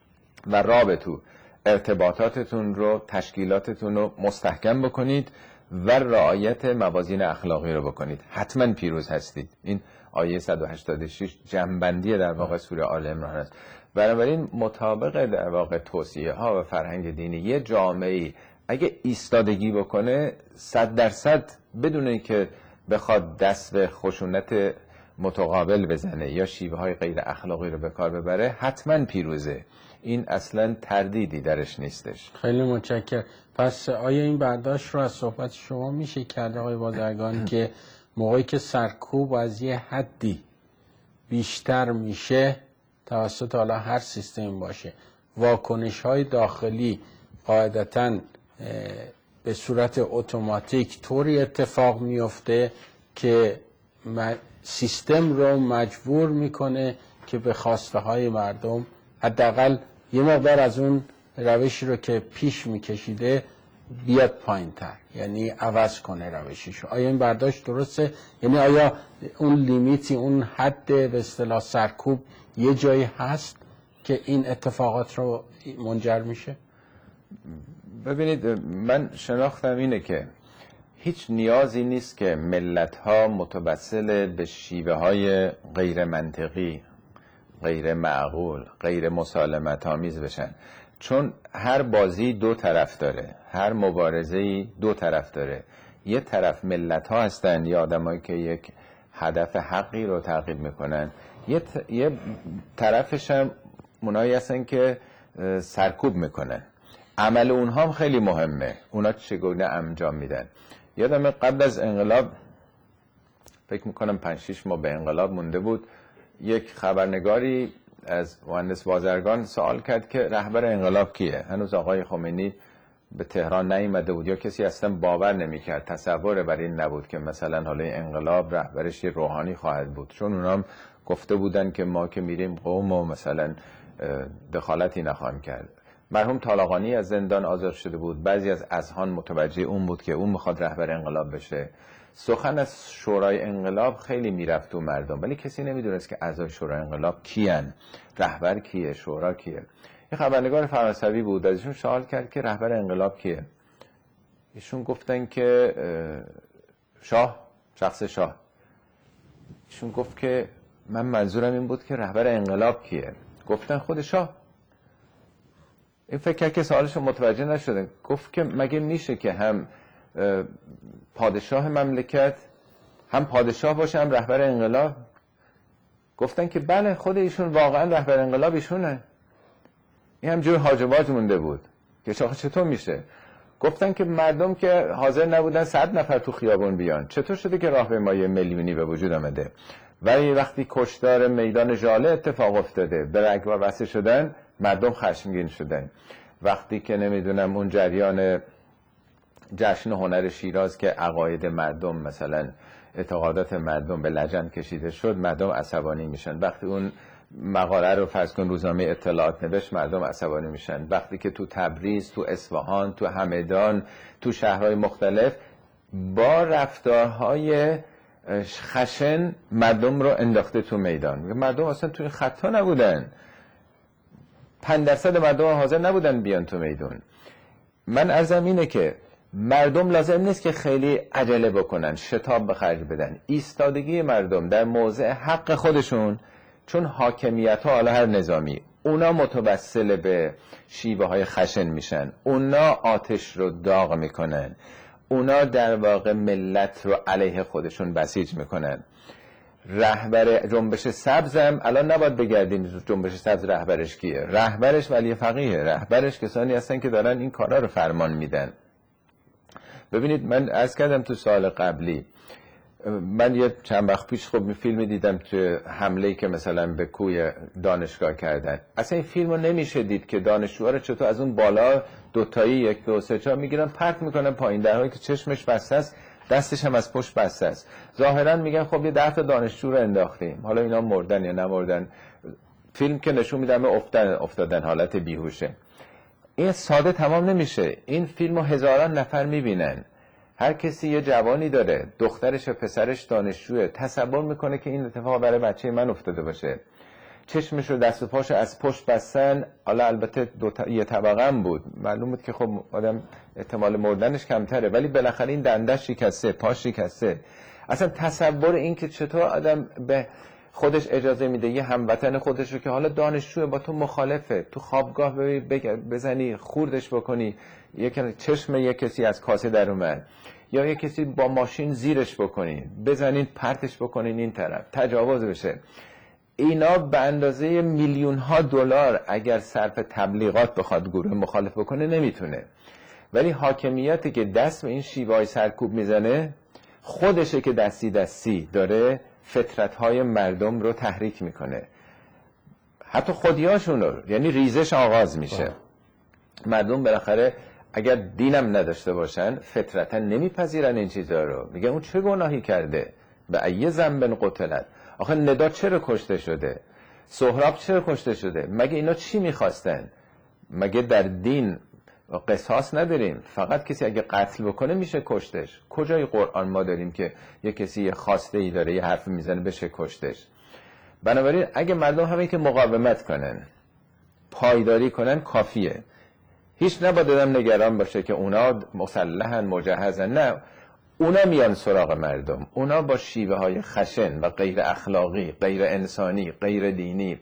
و رابطو، ارتباطاتتون رو، تشکیلاتتون رو مستحکم بکنید و رعایت موازین اخلاقی رو بکنید، حتما پیروز هستید. این آیه صد و هشتاد و شش جنبندی در واقع سوره آل عمران است. بنابراین مطابق در واقع توصیه ها و فرهنگ دینی، یه جامعه اگه ایستادگی بکنه، صد درصد بدون اینکه بخواد دست به خشونت متقابل بزنه یا شیوه های غیر اخلاقی رو به کار ببره، حتما پیروزه. این اصلا تردیدی درش نیستش. خیلی متشکرم. پس آیا این برداشت رو از صحبت شما میشه کرد آقای بازرگان که موقعی که سرکوب از یه حدی بیشتر میشه، توسط حالا هر سیستم باشه، واکنش های داخلی قاعدتاً به صورت اتوماتیک طوری اتفاق میفته که سیستم رو مجبور میکنه که به خواسته های مردم حداقل یه مقدار از اون روشی رو که پیش میکشیده بیاد پایین تر، یعنی عوض کنه روشیشو. آیا این برداشت درسته؟ یعنی آیا اون لیمیتی، اون حد به اصطلاح سرکوب یه جایی هست که این اتفاقات رو منجر میشه؟ ببینید، من شناختم اینه که هیچ نیازی نیست که ملت‌ها متوسل به شیوه های غیر منطقی، غیر معقول، غیر مسالمت آمیز بشن، چون هر بازی دو طرف داره، هر مبارزه‌ای دو طرف داره. یه طرف ملت‌ها هستن یا آدمایی که یک هدف حقی رو تعقیب میکنن، یه, ت... یه طرفش هم اونایی هستن که سرکوب میکنن. عمل اونها هم خیلی مهمه، اونا چگونه انجام میدن. یادم قبل از انقلاب، فکر میکنم پنج شش ماه به انقلاب مونده بود، یک خبرنگاری از مهندس بازرگان سوال کرد که رهبر انقلاب کیه؟ هنوز آقای خمینی به تهران نیامده بود یا کسی اصلا باور نمیکرد، تصور بر این نبود که مثلا حالا انقلاب رهبرش روحانی خواهد بود، چون اونا هم گفته بودن که ما که میریم قوم و مثلا دخالتی نخواهیم کرد. مرحوم طالقانی از زندان آزاد شده بود، بعضی از اذهان متوجه اون بود که اون میخواد رهبر انقلاب بشه. سخن از شورای انقلاب خیلی میرفت تو مردم، ولی کسی نمیدونست که اعضای شورای انقلاب کیان، رهبر کیه، شورا کیه. یه خبرنگار فرانسوی بود، ازشون سوال کرد که رهبر انقلاب کیه. ایشون گفتن که شاه، شخص شاه. ایشون گفت که من منظورم این بود که رهبر انقلاب کیه. گفتن خود شاه. این فکر کرد که سوالش متوجه نشدن. گفت که مگه میشه که هم پادشاه مملکت هم پادشاه باشه هم رهبر انقلاب؟ گفتن که بله، خود ایشون واقعا رهبر انقلاب ایشونه. این همجور هاجمات مونده بود که چطور میشه. گفتن که مردم که حاضر نبودن صد نفر تو خیابون بیان، چطور شده که راهپیمایی میلیونی به وجود آمده؟ ولی وقتی کشتار میدان ژاله اتفاق افتاده، به رگبار بسته شدن، مردم خشمگین شدن. وقتی که نمیدونم اون جریان جشن هنر شیراز که عقاید مردم مثلا اعتقادات مردم به لجن کشیده شد، مردم عصبانی میشن. وقتی اون مقاله رو فرض کن روزنامه اطلاعات نوشت، مردم عصبانی میشن. وقتی که تو تبریز، تو اصفهان، تو همدان، تو شهرهای مختلف با رفتارهای خشن مردم رو انداخته تو میدان. مردم اصلا تو این خطا نبودن، پنج درصد مردم حاضر نبودن بیان تو میدون. من عرضم اینه که مردم لازم نیست که خیلی عجله بکنن، شتاب به خرج بدن. ایستادگی مردم در موضع حق خودشون، چون حاکمیت ها حالا هر نظامی، اونا متوسل به شیوه های خشن میشن، اونا آتش رو داغ میکنن، اونا در واقع ملت رو علیه خودشون بسیج میکنن. رهبر جنبش سبز هم الان نباید بگردیم جنبش سبز رهبرش کیه. رهبرش ولی فقیه، رهبرش کسانی هستن که دارن این کارا رو فرمان میدن. ببینید من عرض کردم تو سال قبلی، من یه چند وقت پیش خب فیلم دیدم تو حمله‌ای که مثلا به کوی دانشگاه کردن. اصلا این فیلمو نمیشه دید که دانشجوها رو چطور از اون بالا دوتایی یک دو سه چهار میگیرن پرت میکنن پایین، در حالی که چشمش بسته است، دستش هم از پشت بسته است. ظاهرا میگن خب یه ده تا دانشجو رو انداختیم، حالا اینا مردن یا نمردن. فیلم که نشون میدن افتادن افتادن حالت بیهوشه. این ساده تمام نمیشه. این فیلمو هزاران نفر میبینن. هر کسی یه جوانی داره، دخترش و پسرش دانشجوه، تصور میکنه که این اتفاق برای بچه من افتاده باشه. چشمش و دست و پاشو از پشت بستن. حالا البته دو تا... یه طبقه هم بود، معلوم بود که خب آدم احتمال مردنش کمتره، ولی بالاخره این دندش شکسته، پاش شکسته. اصلا تصور این که چطور آدم به خودش اجازه میده یه هموطن خودش رو که حالا دانشجوه با تو مخالفه، تو خوابگاه بزنی خوردش بکنی، یک چشم یک کسی از کاسه در اومد، یا یک کسی با ماشین زیرش بکنی، بزنین پرتش بکنین این طرف، تجاوز بشه. اینا به اندازه میلیون ها دلار اگر صرف تبلیغات بخواد گروه مخالف بکنه نمیتونه. ولی حاکمیتی که دست به این شیوه‌های سرکوب میزنه، خودشه که دستی دستی داره فطرت‌های مردم رو تحریک میکنه، حتی خودیاشون رو، یعنی ریزش آغاز میشه. مردم بالاخره اگر دینم نداشته باشن فطرتا نمیپذیرن این چیزا رو. میگن اون چه گناهی کرده؟ به ای ذنب قتلت. آخه ندا چرا کشته شده؟ سهراب چرا کشته شده؟ مگه اینا چی میخواستن؟ مگه در دین قصاص نداریم؟ فقط کسی اگه قتل بکنه میشه کشتش. کجای قرآن ما داریم که یه کسی یه خواسته ای داره یه حرف میزنه بشه کشتش؟ بنابراین اگه مردم همین که مقاومت کنن، پایداری کنن کافیه. هیچ نباید آدم نگران باشه که اونا مسلحن مجهزن. نه، اونا میان سراغ مردم، اونا با شیوه های خشن و غیر اخلاقی، غیر انسانی، غیر دینی،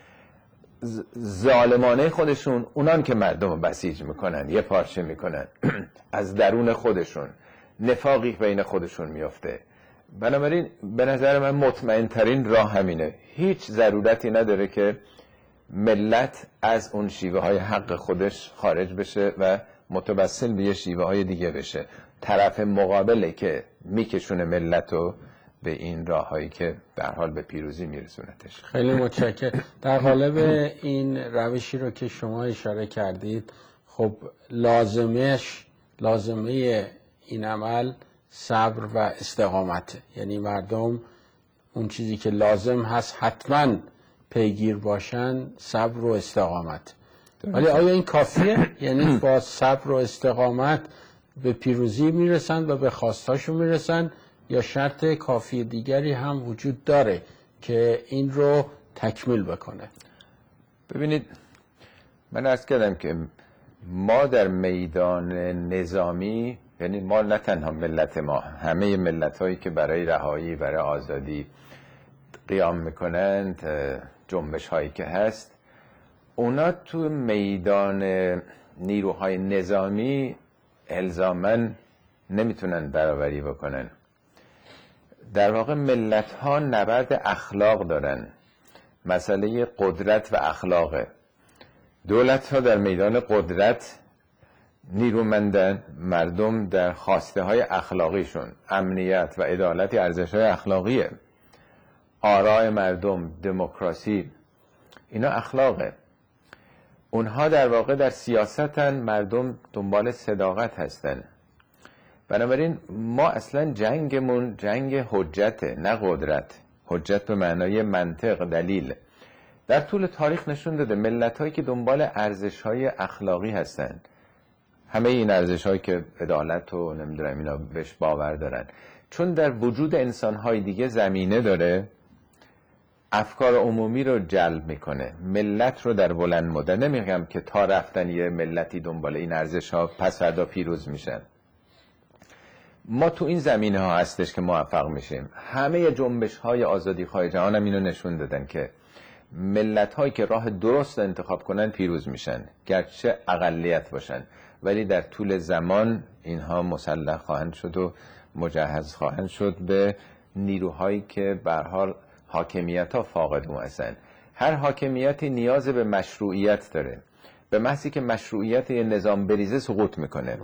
ظالمانه خودشون، اونان که مردم رو بسیج میکنن، یه پارچه میکنن. از درون خودشون نفاقی بین خودشون میفته. بنابراین به نظر من مطمئن ترین راه همینه. هیچ ضرورتی نداره که ملت از اون شیوه های حق خودش خارج بشه و متوسل به یه شیوه های دیگه بشه. طرف مقابله که میکشونه ملت رو به این راه هایی که به هر حال به پیروزی میرسونتش. خیلی متشکرم. در قالب این روشی رو که شما اشاره کردید، خب لازمش لازمه این عمل صبر و استقامت، یعنی مردم اون چیزی که لازم هست حتما پیگیر باشن، صبر و استقامت. ولی آیا این کافیه؟ یعنی با صبر و استقامت به پیروزی میرسن و به خواستاشون میرسن، یا شرط کافی دیگری هم وجود داره که این رو تکمیل بکنه؟ ببینید من عرض کردم که ما در میدان نظامی، یعنی ما نه تنها ملت ما، همه ملت هایی که برای رهایی، برای آزادی قیام میکنند، جنبش هایی که هست، اونا تو میدان نیروهای نظامی الزاماً نمیتونن برابری بکنن. در واقع ملت ها نبرد اخلاق دارن، مسئله قدرت و اخلاقه. دولت ها در میدان قدرت نیرومندن، مردم در خواسته های اخلاقیشون، امنیت و عدالت ارزش های اخلاقیه. آراء مردم، دموکراسی، اینا اخلاقه. اونها در واقع در سیاستن، مردم دنبال صداقت هستن. بنابراین ما اصلا جنگمون جنگ حجته، نه قدرت. حجت به معنای منطق، دلیل. در طول تاریخ نشون داده ملت‌هایی که دنبال ارزش‌های اخلاقی هستن، همه این ارزش‌هایی که عدالت و نمیدونم اینا بهش باور دارن، چون در وجود انسان‌های دیگه زمینه داره، افکار عمومی رو جلب میکنه، ملت رو در بلند مدت. نمیگم که تا رفتن یه ملتی دنبال این ارزش‌ها پس فردا پیروز میشن. ما تو این زمینه ها هستش که موفق میشیم. همه جنبش های آزادی خواه جهان هم اینو نشون دادن که ملت هایی که راه درست انتخاب کنن پیروز میشن، گرچه اقلیت باشن، ولی در طول زمان اینها مسلح خواهند شد و مجهز خواهند شد به نیروهایی که به هر حال حاکمیت ها فاقد هستن. هر حاکمیتی نیاز به مشروعیت داره. به محضی که مشروعیت یه نظام بریزه سقوط میکنه.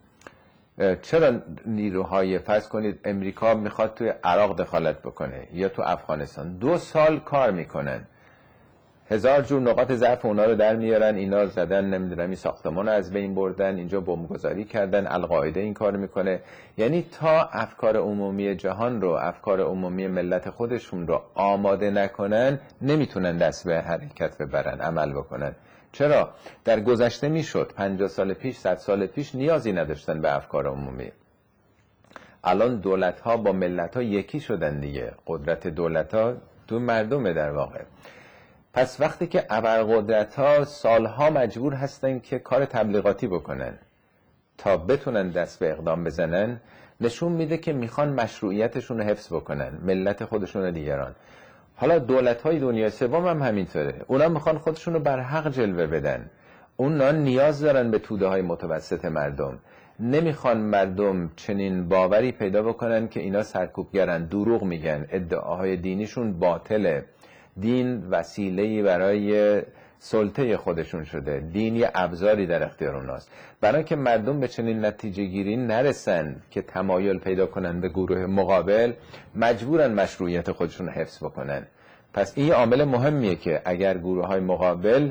چرا نیروهای فرض کنید امریکا میخواد توی عراق دخالت بکنه یا تو افغانستان، دو سال کار میکنن، هزار جور نقاط ضعف اونا رو در میارن، اینا زدن نمیدونم این ساختمان رو از بین بردن، اینجا بمبگذاری کردن، القاعده این کار میکنه. یعنی تا افکار عمومی جهان رو، افکار عمومی ملت خودشون رو آماده نکنن نمیتونن دست به حرکت ببرن، عمل بکنن. چرا؟ در گذشته میشد، پنجاه سال پیش، صد سال پیش نیازی نداشتن به افکار عمومی. الان دولت ها با ملت ها یکی شدن دیگه، قدرت دولت ها تو مردمه در واقع. پس وقتی که ابرقدرت ها سالها مجبور هستن که کار تبلیغاتی بکنن تا بتونن دست به اقدام بزنن، نشون میده که میخوان مشروعیتشون رو حفظ بکنن، ملت خودشون و دیگران. حالا دولت‌های دنیای سوم هم همینطوره، اونا میخوان خودشون رو بر حق جلوه بدن. اونا نیاز دارن به توده‌های متوسط مردم، نمیخوان مردم چنین باوری پیدا بکنن که اینا سرکوبگرن، دروغ میگن، ادعاهای دینیشون باطله، دین وسیله‌ای برای سلطه خودشون شده، دین یه ابزاری در اختیار اوناست. برای که مردم به چنین نتیجه گیری نرسن که تمایل پیدا کنن به گروه مقابل، مجبورن مشروعیت خودشون رو حفظ بکنن. پس این عامل مهمیه که اگر گروه های مقابل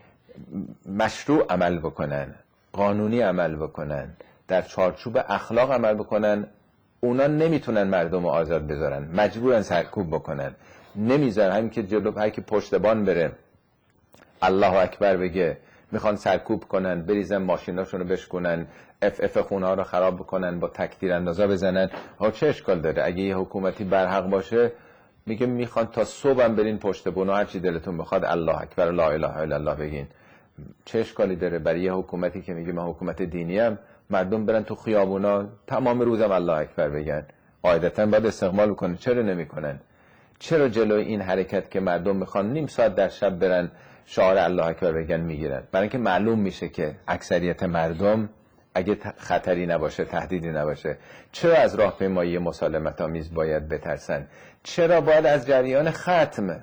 مشروع عمل بکنن، قانونی عمل بکنن، در چارچوب اخلاق عمل بکنن، اونا نمیتونن مردم رو آزاد بذارن، مجبورن سرکوب بکنن. نمیذارن همین که جلو هر کی پشتبان بره الله اکبر بگه، میخوان سرکوب کنن، بریزن ماشیناشونو بشکنن، اف اف خونه ها رو خراب بکنن، با تکتیر اندازا بزنن. ها چه اشکال داره؟ اگه یه حکومتی برحق باشه میگه میخوان تا صبح هم برین پشت بون و هر چی دلتون بخواد الله اکبر لا اله الا الله بگین. چه اشکالی داره؟ برای یه حکومتی که میگه من حکومت دینی ام، مردم برن تو خیابونا تمام روزم الله اکبر بگن، قاعدتا باید استقبال کنن. چرا نمیکنن؟ چرا جلوی این حرکت که مردم میخوان نیم ساعت در شب برن شعار الله اکبر بگن میگیرن؟ برای اینکه معلوم میشه که اکثریت مردم اگه خطری نباشه، تهدیدی نباشه، چرا از راهپیمایی مسالمت آمیز باید بترسن؟ چرا باید از جریان ختم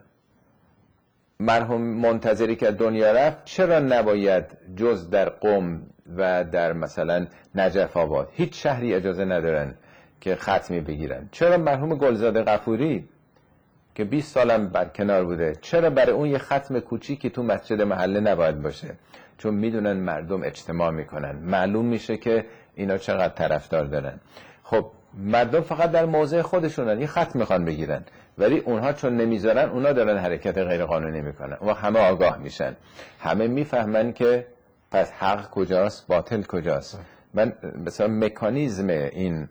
مرحوم منتظری که دنیا رفت، چرا نباید جز در قم و در مثلا نجف آباد هیچ شهری اجازه ندارن که ختمی بگیرن؟ چرا مرحوم گلزاده غفوری که بیست سالم بر کنار بوده، چرا برای اون یه ختم کوچیکی تو مسجد محله نباید باشه؟ چون میدونن مردم اجتماع میکنن، معلوم میشه که اینا چقدر طرفدار دارن. خب مردم فقط در موضع خودشونن، یه ختم میخوان بگیرن، ولی اونها چون نمیذارن، اونا دارن حرکت غیر قانونی میکنن و همه آگاه میشن، همه میفهمن که پس حق کجاست، باطل کجاست. من مثلا مکانیزم این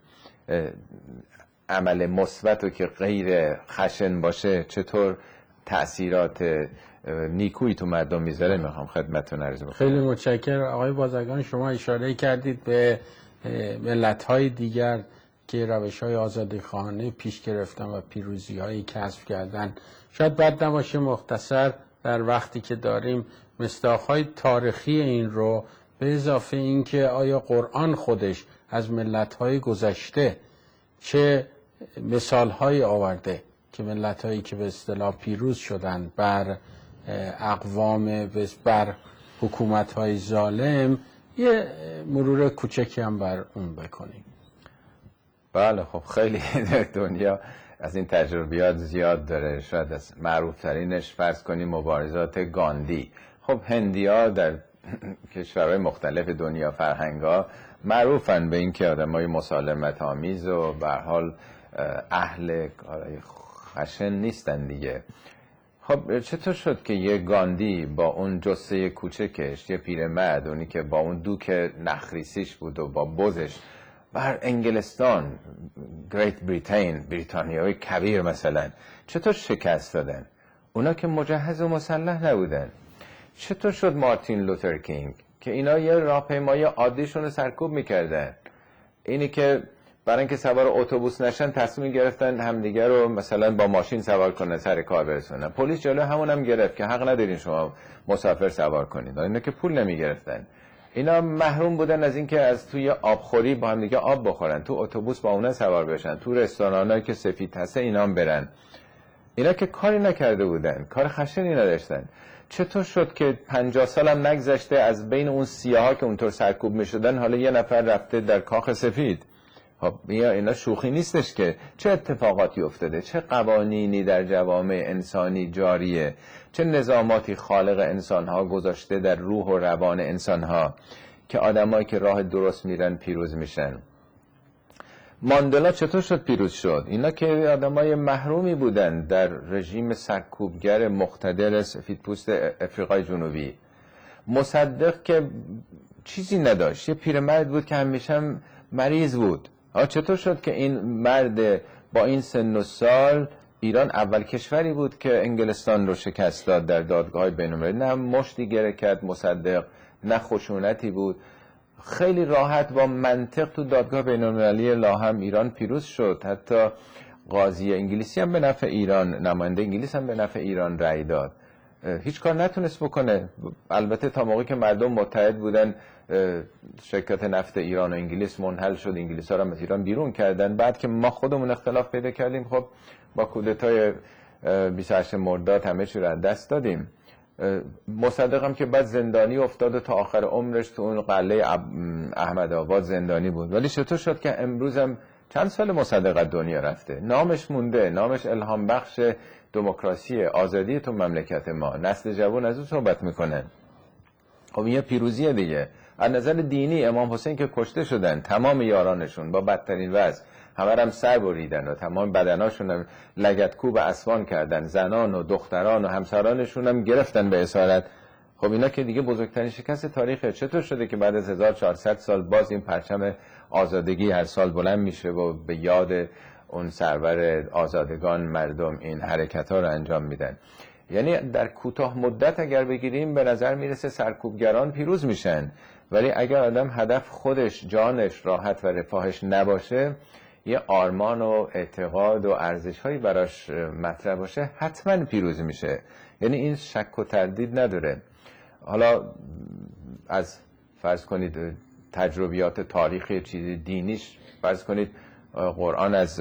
عمل مثبت و که غیر خشن باشه چطور تأثیرات نیکویی تو مردم میذاره میخوام خدمتتون عرض بکنم. خیلی متشکرم آقای بازرگان. شما اشاره کردید به ملت‌های دیگر که روش‌های آزادیخواهانه پیش گرفتن و پیروزی‌هایی کسب کردن. شاید بد نباشه مختصر در وقتی که داریم مصداق‌های تاریخی این رو، به اضافه اینکه آیا قرآن خودش از ملت‌های گذشته چه مثال‌هایی آورده که ملت‌هایی که به اصطلاح پیروز شدن بر اقوام بر حکومت‌های ظالم، یه مرور کوچکی هم بر اون بکنیم. بله خب خیلی دنیا از این تجربیات زیاد داره. شاید از معروف ترینش فرض کنیم مبارزات گاندی. خب هندیا در کشورهای مختلف دنیا، فرهنگ‌ها معروفن به این که آدمای مسالمت آمیز و به هر حال اهل کارهای خشن نیستن دیگه. خب چطور شد که یه گاندی با اون جثه کوچکش، یه پیرمرد، اونی که با اون دوک نخریسیش بود و با بزش بر انگلستان، گریت بریتین، بریتانیای کبیر مثلا، چطور شکست دادن؟ اونا که مجهز و مسلح نبودن. چطور شد مارتین لوتر کینگ که اینا یه راهپیمایی عادیشون رو سرکوب میکردن؟ اینی که برای اینکه سوار اتوبوس نشن تصمیم گرفتن همدیگه رو مثلا با ماشین سوار کنن سر کار برسونن. پلیس جلو همون هم گرفت که حق ندارین شما مسافر سوار کنید. اینا که پول نمیگرفتن. اینا محروم بودن از اینکه از توی آبخوری با هم دیگه آب بخورن، تو اتوبوس با اونا سوار بشن، تو رستورانایی که سفید هسته اینا هم برن. اینا که کاری نکرده بودن، کار خشنی نداشتن. چطور شد که پنجاه سال هم نگذشته از بین اون سیاها که اونطور سرکوب میشدن حالا یه نفر رفته در کاخ سفید؟ خب اینا شوخی نیستش که. چه اتفاقاتی افتاده، چه قوانینی در جوامع انسانی جاریه، چه نظاماتی خالق انسانها گذاشته در روح و روان انسانها که آدمایی که راه درست میرن پیروز میشن. ماندلا چطور شد پیروز شد؟ اینا که آدمای محرومی بودن در رژیم سرکوبگر مقتدر سفیدپوست افریقای جنوبی. مصدق که چیزی نداشت، یه پیرمرد بود که همیشه مریض بود. چطور شد که این مرد با این سن و سال، ایران اول کشوری بود که انگلستان رو شکست داد در دادگاه بین‌المللی، نه مشتی گره کرد مصدق، نه خشونتی بود، خیلی راحت با منطق تو دادگاه بین‌المللی لاهم ایران پیروز شد. حتی قاضی انگلیسی هم به نفع ایران، نماینده انگلیس هم به نفع ایران رأی داد. هیچ کار نتونست بکنه. البته تا موقعی که مردم متحد بودن شرکت نفت ایران و انگلیس منحل شد، انگلیس ها رو از ایران بیرون کردن. بعد که ما خودمون اختلاف پیدا کردیم، خب با کودتای بیست و هشتم مرداد همه چی رو از دست دادیم. مصدق هم که بعد زندانی افتاد و تا آخر عمرش تو اون قلعه احمد آباد زندانی بود. ولی چطور شد که امروز هم چند سال مصدق از دنیا رفته، نامش مونده، نامش الهام بخش دموکراسی، آزادی تو مملکت ما، نسل جوان از اون صحبت میکنه. خب یه پیروزیه دیگه. از نظر دینی امام حسین که کشته شدن، تمام یارانشون با بدترین وضع، همه هم سر بریدن و تمام بدناشون هم لگدکوب اسوان کردن، زنان و دختران و همسرانشون هم گرفتن به اسارت. خب اینا که دیگه بزرگترین شکست تاریخه. چطور شده که بعد از هزار و چهارصد سال باز این پرچم آزادگی هر سال بلند میشه و به یاد اون سرور آزادگان مردم این حرکت ها رو انجام میدن؟ یعنی در کوتاه مدت اگر بگیریم به نظر میرسه سرکوبگران پیروز میشن، ولی اگر آدم هدف خودش، جانش، راحت و رفاهش نباشه، یه آرمان و اعتقاد و ارزش هایی براش مطرح باشه، حتما پیروز میشه. یعنی این شک و تردید نداره. حالا از فرض کنید تجربیات تاریخی چیز دینیش فرض کنید قرآن از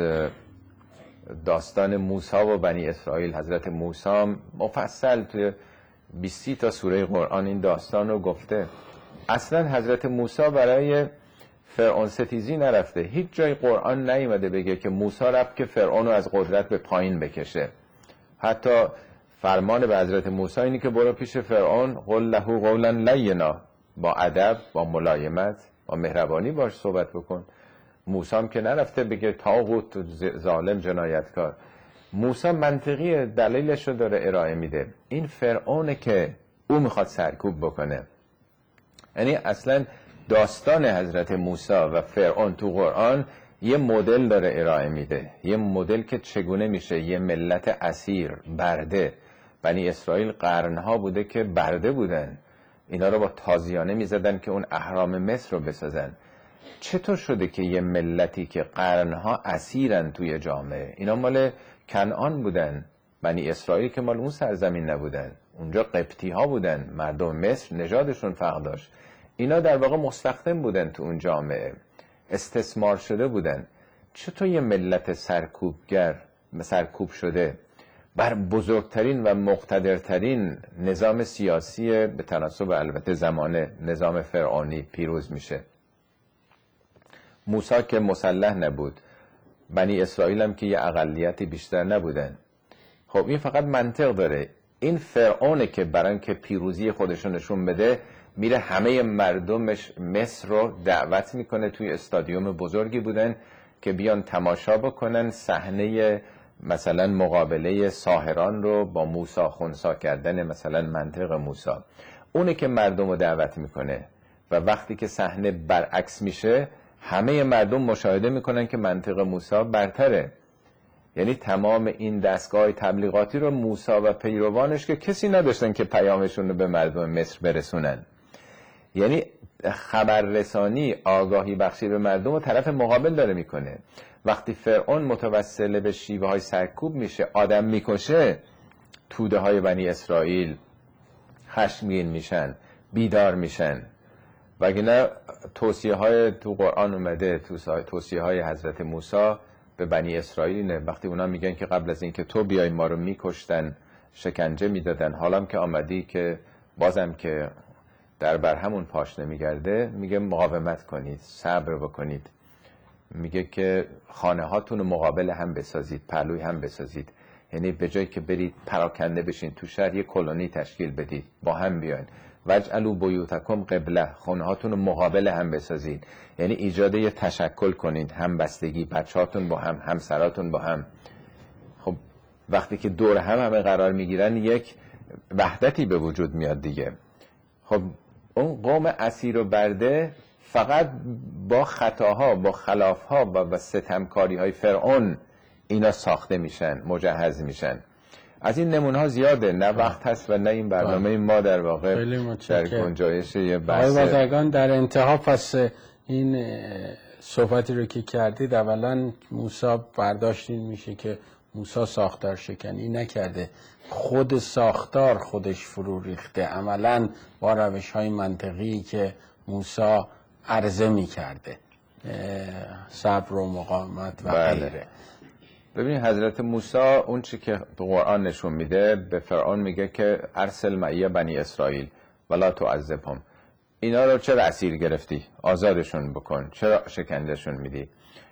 داستان موسی و بنی اسرائیل، حضرت موسی مفصل توی بیست تا سوره قرآن این داستان رو گفته. اصلا حضرت موسی برای فرعون ستیزی نرفته. هیچ جای قرآن نیومده بگه که موسی رفت که فرعون رو از قدرت به پایین بکشه. حتی فرمان به حضرت موسی اینی که برو پیش فرعون، قل له قولا لینا، با ادب، با ملایمت، با مهربانی باش صحبت بکن. موسی هم که نرفته بگه طاغوت ظالم جنایتکار. موسی منطقی دلیلش رو داره ارائه میده. این فرعونه که او میخواد سرکوب بکنه. یعنی اصلا داستان حضرت موسی و فرعون تو قرآن یه مدل داره ارائه میده، یه مدل که چگونه میشه یه ملت اسیر، برده. بنی اسرائیل قرنها بوده که برده بودن، اینا رو با تازیانه میزدن که اون اهرام مصر رو بسازن. چطور شده که یه ملتی که قرنها اسیرن توی جامعه، اینا مال کنعان بودن، بنی اسرائیل که مال اون سرزمین نبودن، اونجا قبطی ها بودن، مردم مصر نژادشون فرق داشت، اینا در واقع مستخدم بودن تو اون جامعه، استثمار شده بودن. چطور یه ملت سرکوبگر، سرکوب شده بر بزرگترین و مقتدرترین نظام سیاسی به تناسب البته زمان نظام فرعونی پیروز میشه؟ موسی که مسلح نبود، بنی اسرائیل هم که یه اقلیتی بیشتر نبودن. خب این فقط منطق داره. این فرعونه که برای اینکه پیروزی خودشون نشون بده میره همه مردمش مصر رو دعوت میکنه. توی استادیوم بزرگی بودن که بیان تماشا بکنن صحنه مثلا مقابله ساحران رو با موسی، خنثی کردن مثلا منطق موسی. اونه که مردم رو دعوت میکنه و وقتی که صحنه برعکس میشه همه مردم مشاهده میکنن که منطق موسی برتره. یعنی تمام این دستگاه تبلیغاتی رو موسی و پیروانش که کسی نداشتن که پیامشون رو به مردم مصر برسونن. یعنی خبررسانی، آگاهی بخشی به مردم و طرف مقابل داره میکنه. وقتی فرعون متوسل به شیوه های سرکوب میشه، آدم میکشه، توده های بنی اسرائیل خشمگین میشن، بیدار میشن. وگرنه توصیه های تو قرآن اومده، توصیه های حضرت موسی به بنی اسرائیل نه. وقتی اونا میگن که قبل از اینکه تو بیای ما رو میکشتن، شکنجه میدادن، حالا که آمدی که بازم که در بر همون پاش نمیگرده، میگه مقاومت کنید، صبر بکنید. میگه که خانه هاتون رو مقابل هم بسازید، پهلوی هم بسازید. یعنی به جایی که برید پراکنده بشین تو شهر، یک کلونی تشکیل بدید، با هم بیاین. وجعلوا بیوتکم قبله، خانه هاتون رو مقابل هم بسازید. یعنی ایجاد یه تشکل کنید، هم بستگی، بچه‌هاتون با هم، همسراتون با هم. خب وقتی که دور هم همه قرار میگیرن یک وحدتی به وجود میاد دیگه. خب اون قوم اسیر و برده فقط با خطاها، با خلافها و ستمکاری های فرعون اینا ساخته میشن، مجهز میشن. از این نمونه ها زیاده، نه وقت هست و نه این برنامه ما در واقع در گنجایش یه بحث. آقای بازرگان در انتها پس این صحبتی رو که کردید، اولا موسی برداشتین میشه که موسی ساختار شکنی نکرده، خود ساختار خودش فرو ریخته عملا با روش های منطقی که موسی عرضه میکرده، صبر و مقاومت و غیره. ببینید حضرت موسی اون چی که تو قرآن نشون میده، به فرعون میگه که ارسل معی بنی اسرائیل ولا تعذبهم. اینا رو چرا اسیر گرفتی؟ آزادشون بکن. چرا شکنجهشون میدی؟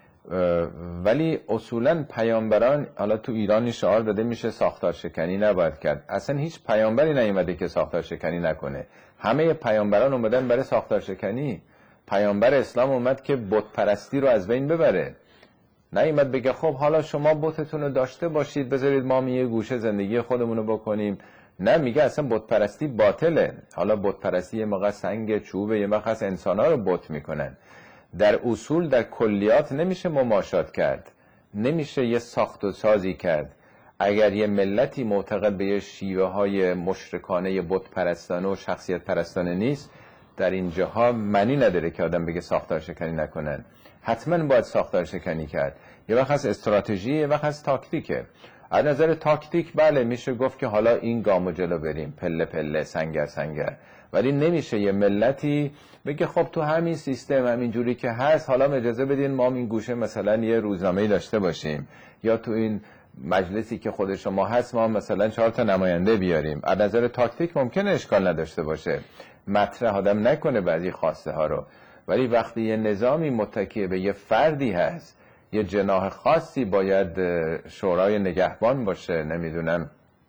ولی اصولا پیامبران، حالا تو ایرانی شعار داده میشه ساختار شکنی نباید کرد. اصلا هیچ پیامبری نیومده که ساختار شکنی نکنه. همه پیامبران اومدن برای ساختار شکنی. پیامبر اسلام اومد که بت پرستی رو از بین ببره. نیومد بگه خب حالا شما بتتون رو داشته باشید، بذارید ما یه گوشه زندگی خودمون رو بکنیم. نه، میگه اصلا بت پرستی باطله. حالا بت پرستی یه موقع سنگ، چوبه، یه موقع از انسانا رو بت میکنن. در اصول، در کلیات نمیشه مماشات کرد، نمیشه یه ساخت و سازی کرد. اگر یه ملتی معتقد به یه شیوه های مشرکانه بت پرستانه و شخصیت پرستانه نیست، در این جاها معنی نداره که آدم بگه ساختار شکنی نکنن. حتما باید ساختار شکنی کرد. یه وقت از استراتژی، یه وقت از تاکتیکه. از نظر تاکتیک بله میشه گفت که حالا این گامو جلو بریم، پله پله، سنگر سنگر. ولی نمیشه یه ملتی بگه خب تو همین سیستم همین جوری که هست، حالا اجازه بدین ما این گوشه مثلا یه روزنامه‌ای داشته باشیم، یا تو این مجلسی که خود شما هست ما مثلا چهار تا نماینده بیاریم. از نظر تاکتیک ممکنه اشکال نداشته باشه، مطرح آدم نکنه بعضی خواسته ها رو. ولی وقتی یه نظامی متکی به یه فردی هست، یه جناح خاصی باید شورای نگهبان باشه، نمیدونم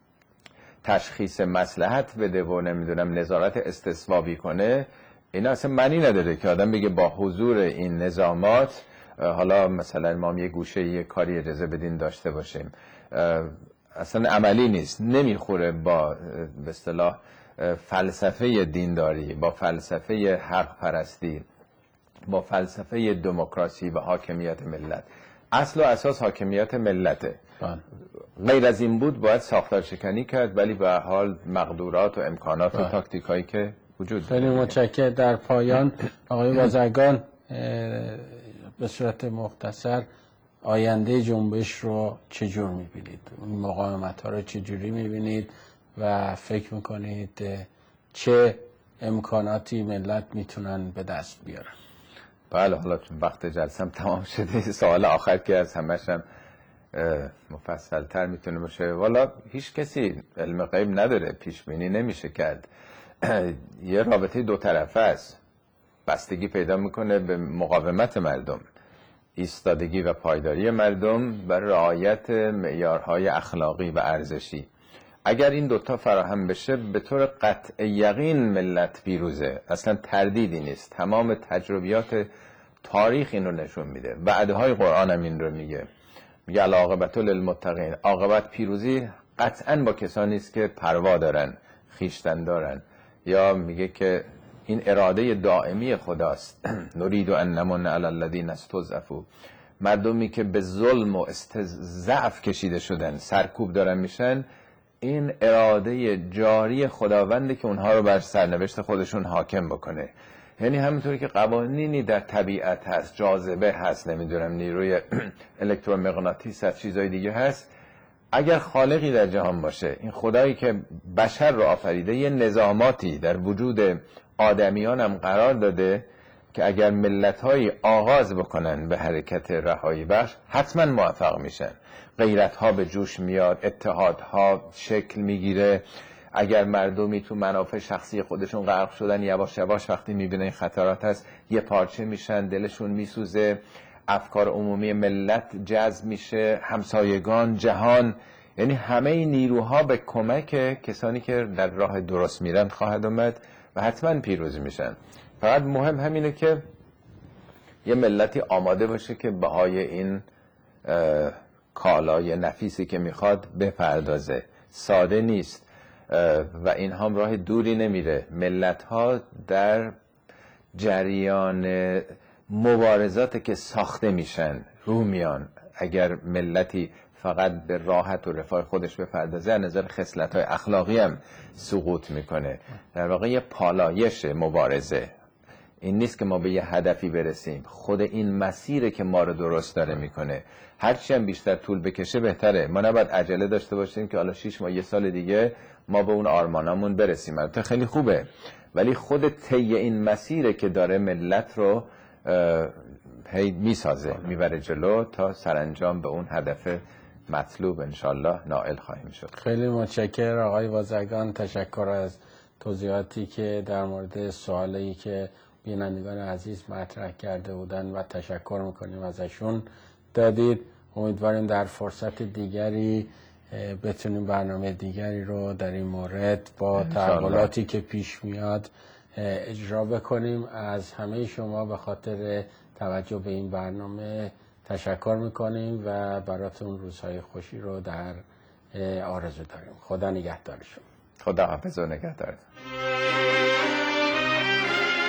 تشخیص مصلحت بده و نمیدونم نظارت استصوابی کنه، اینا اصلا معنی نداره که آدم بگه با حضور این نظامات حالا مثلا ما یه گوشه یه کاری اجازه بدین داشته باشیم. اصلا عملی نیست، نمیخوره با به اصطلاح فلسفه دینداری، با فلسفه حق پرستی، با فلسفه دموکراسی و حاکمیت ملت. اصل و اساس حاکمیت ملته. غیر از این بود باید ساختار شکنی کرد، ولی به حال مقدورات و امکانات و تاکتیک هایی که وجود داره. خیلی متشکرم. در پایان آقای بازرگان به صورت مختصر آینده جنبش رو چجور میبینید؟ این مقاومت ها رو چجوری میبینید و فکر میکنید چه امکاناتی ملت میتونن به دست بیارن؟ بله، حالا چون وقت جلسم تمام شده، سوال آخر که از همشم مفصل تر میتونه باشه. والا هیچ کسی علم غیب نداره، پیش بینی نمیشه کرد. یه رابطه دو طرفه است، بستگی پیدا میکنه به مقاومت مردم، ایستادگی و پایداری مردم و رعایت معیارهای اخلاقی و ارزشی. اگر این دوتا فراهم بشه به طور قطع یقین ملت پیروزه، اصلا تردیدی نیست. تمام تجربیات تاریخ این رو نشون میده، وعده‌های قرآن هم این رو میگه. میگه العاقبة للمتقین، عاقبت پیروزی قطعا با کسانی است که پروا دارن، خویشتن دارن. یا میگه که این اراده دائمی خداست. نرید ان نمن علی الذین استضعفوا، مردمی که به ظلم و ضعف کشیده شدن، سرکوب دارن میشن، این اراده جاری خداونده که اونها رو بر سرنوشت خودشون حاکم بکنه. یعنی همونطوری که قوانینی در طبیعت هست، جاذبه هست، نمیدونم نیروی الکترومغناطیس هست، چیزای دیگه هست، اگر خالقی در جهان باشه، این خدایی که بشر رو آفریده، یه نظاماتی در وجود آدمیان هم قرار داده که اگر ملت‌هایی آغاز بکنن به حرکت رهایی بخش حتما موفق میشن. غیرت‌ها به جوش میاد، اتحادها شکل میگیره. اگر مردمی تو منافع شخصی خودشون غرق شدن، یواش یواش وقتی میبینن خطرات هست یه پارچه میشن، دلشون میسوزه، افکار عمومی ملت جذب میشه، همسایگان، جهان، یعنی همه این نیروها به کمک کسانی که در راه درست میرن خواهد اومد و حتما پیروز میشن. فقط مهم همینه که یه ملتی آماده باشه که بهای این کالای نفیسی که میخواد بپردازه. ساده نیست و این هم راه دوری نمیره. ملت ها در جریان مبارزات که ساخته میشن رو میان. اگر ملتی فقط به راحت و رفاه خودش بپردازه، از نظر خصلت‌های اخلاقی هم سقوط میکنه. در واقع یه پالایش مبارزه. این نیست که ما به یه هدفی برسیم، خود این مسیره که ما رو درست داره میکنه. هرچی هم بیشتر طول بکشه بهتره. ما نباید عجله داشته باشیم که حالا شش ماه یه سال دیگه ما به اون آرمانامون برسیم. البته خیلی خوبه، ولی خود طی این مسیره که داره ملت رو هی میسازه، میبره جلو تا سرانجام به اون هدف مطلوب انشالله نائل خواهیم شد. خیلی متشکرم آقای بازرگان. تشکر از توضیحاتی که در مورد سوالی که بینندگان عزیز مطرح کرده بودن و تشکر میکنیم ازشون دادید. امیدواریم در فرصت دیگری بتونیم برنامه دیگری رو در این مورد با تحولاتی که پیش میاد اجرا بکنیم. از همه شما به خاطر توجه به این برنامه تشکر میکنیم و براتون روزهای خوشی رو در آرزو داریم. خدا نگهدار شما. خدا حافظ و نگهدار.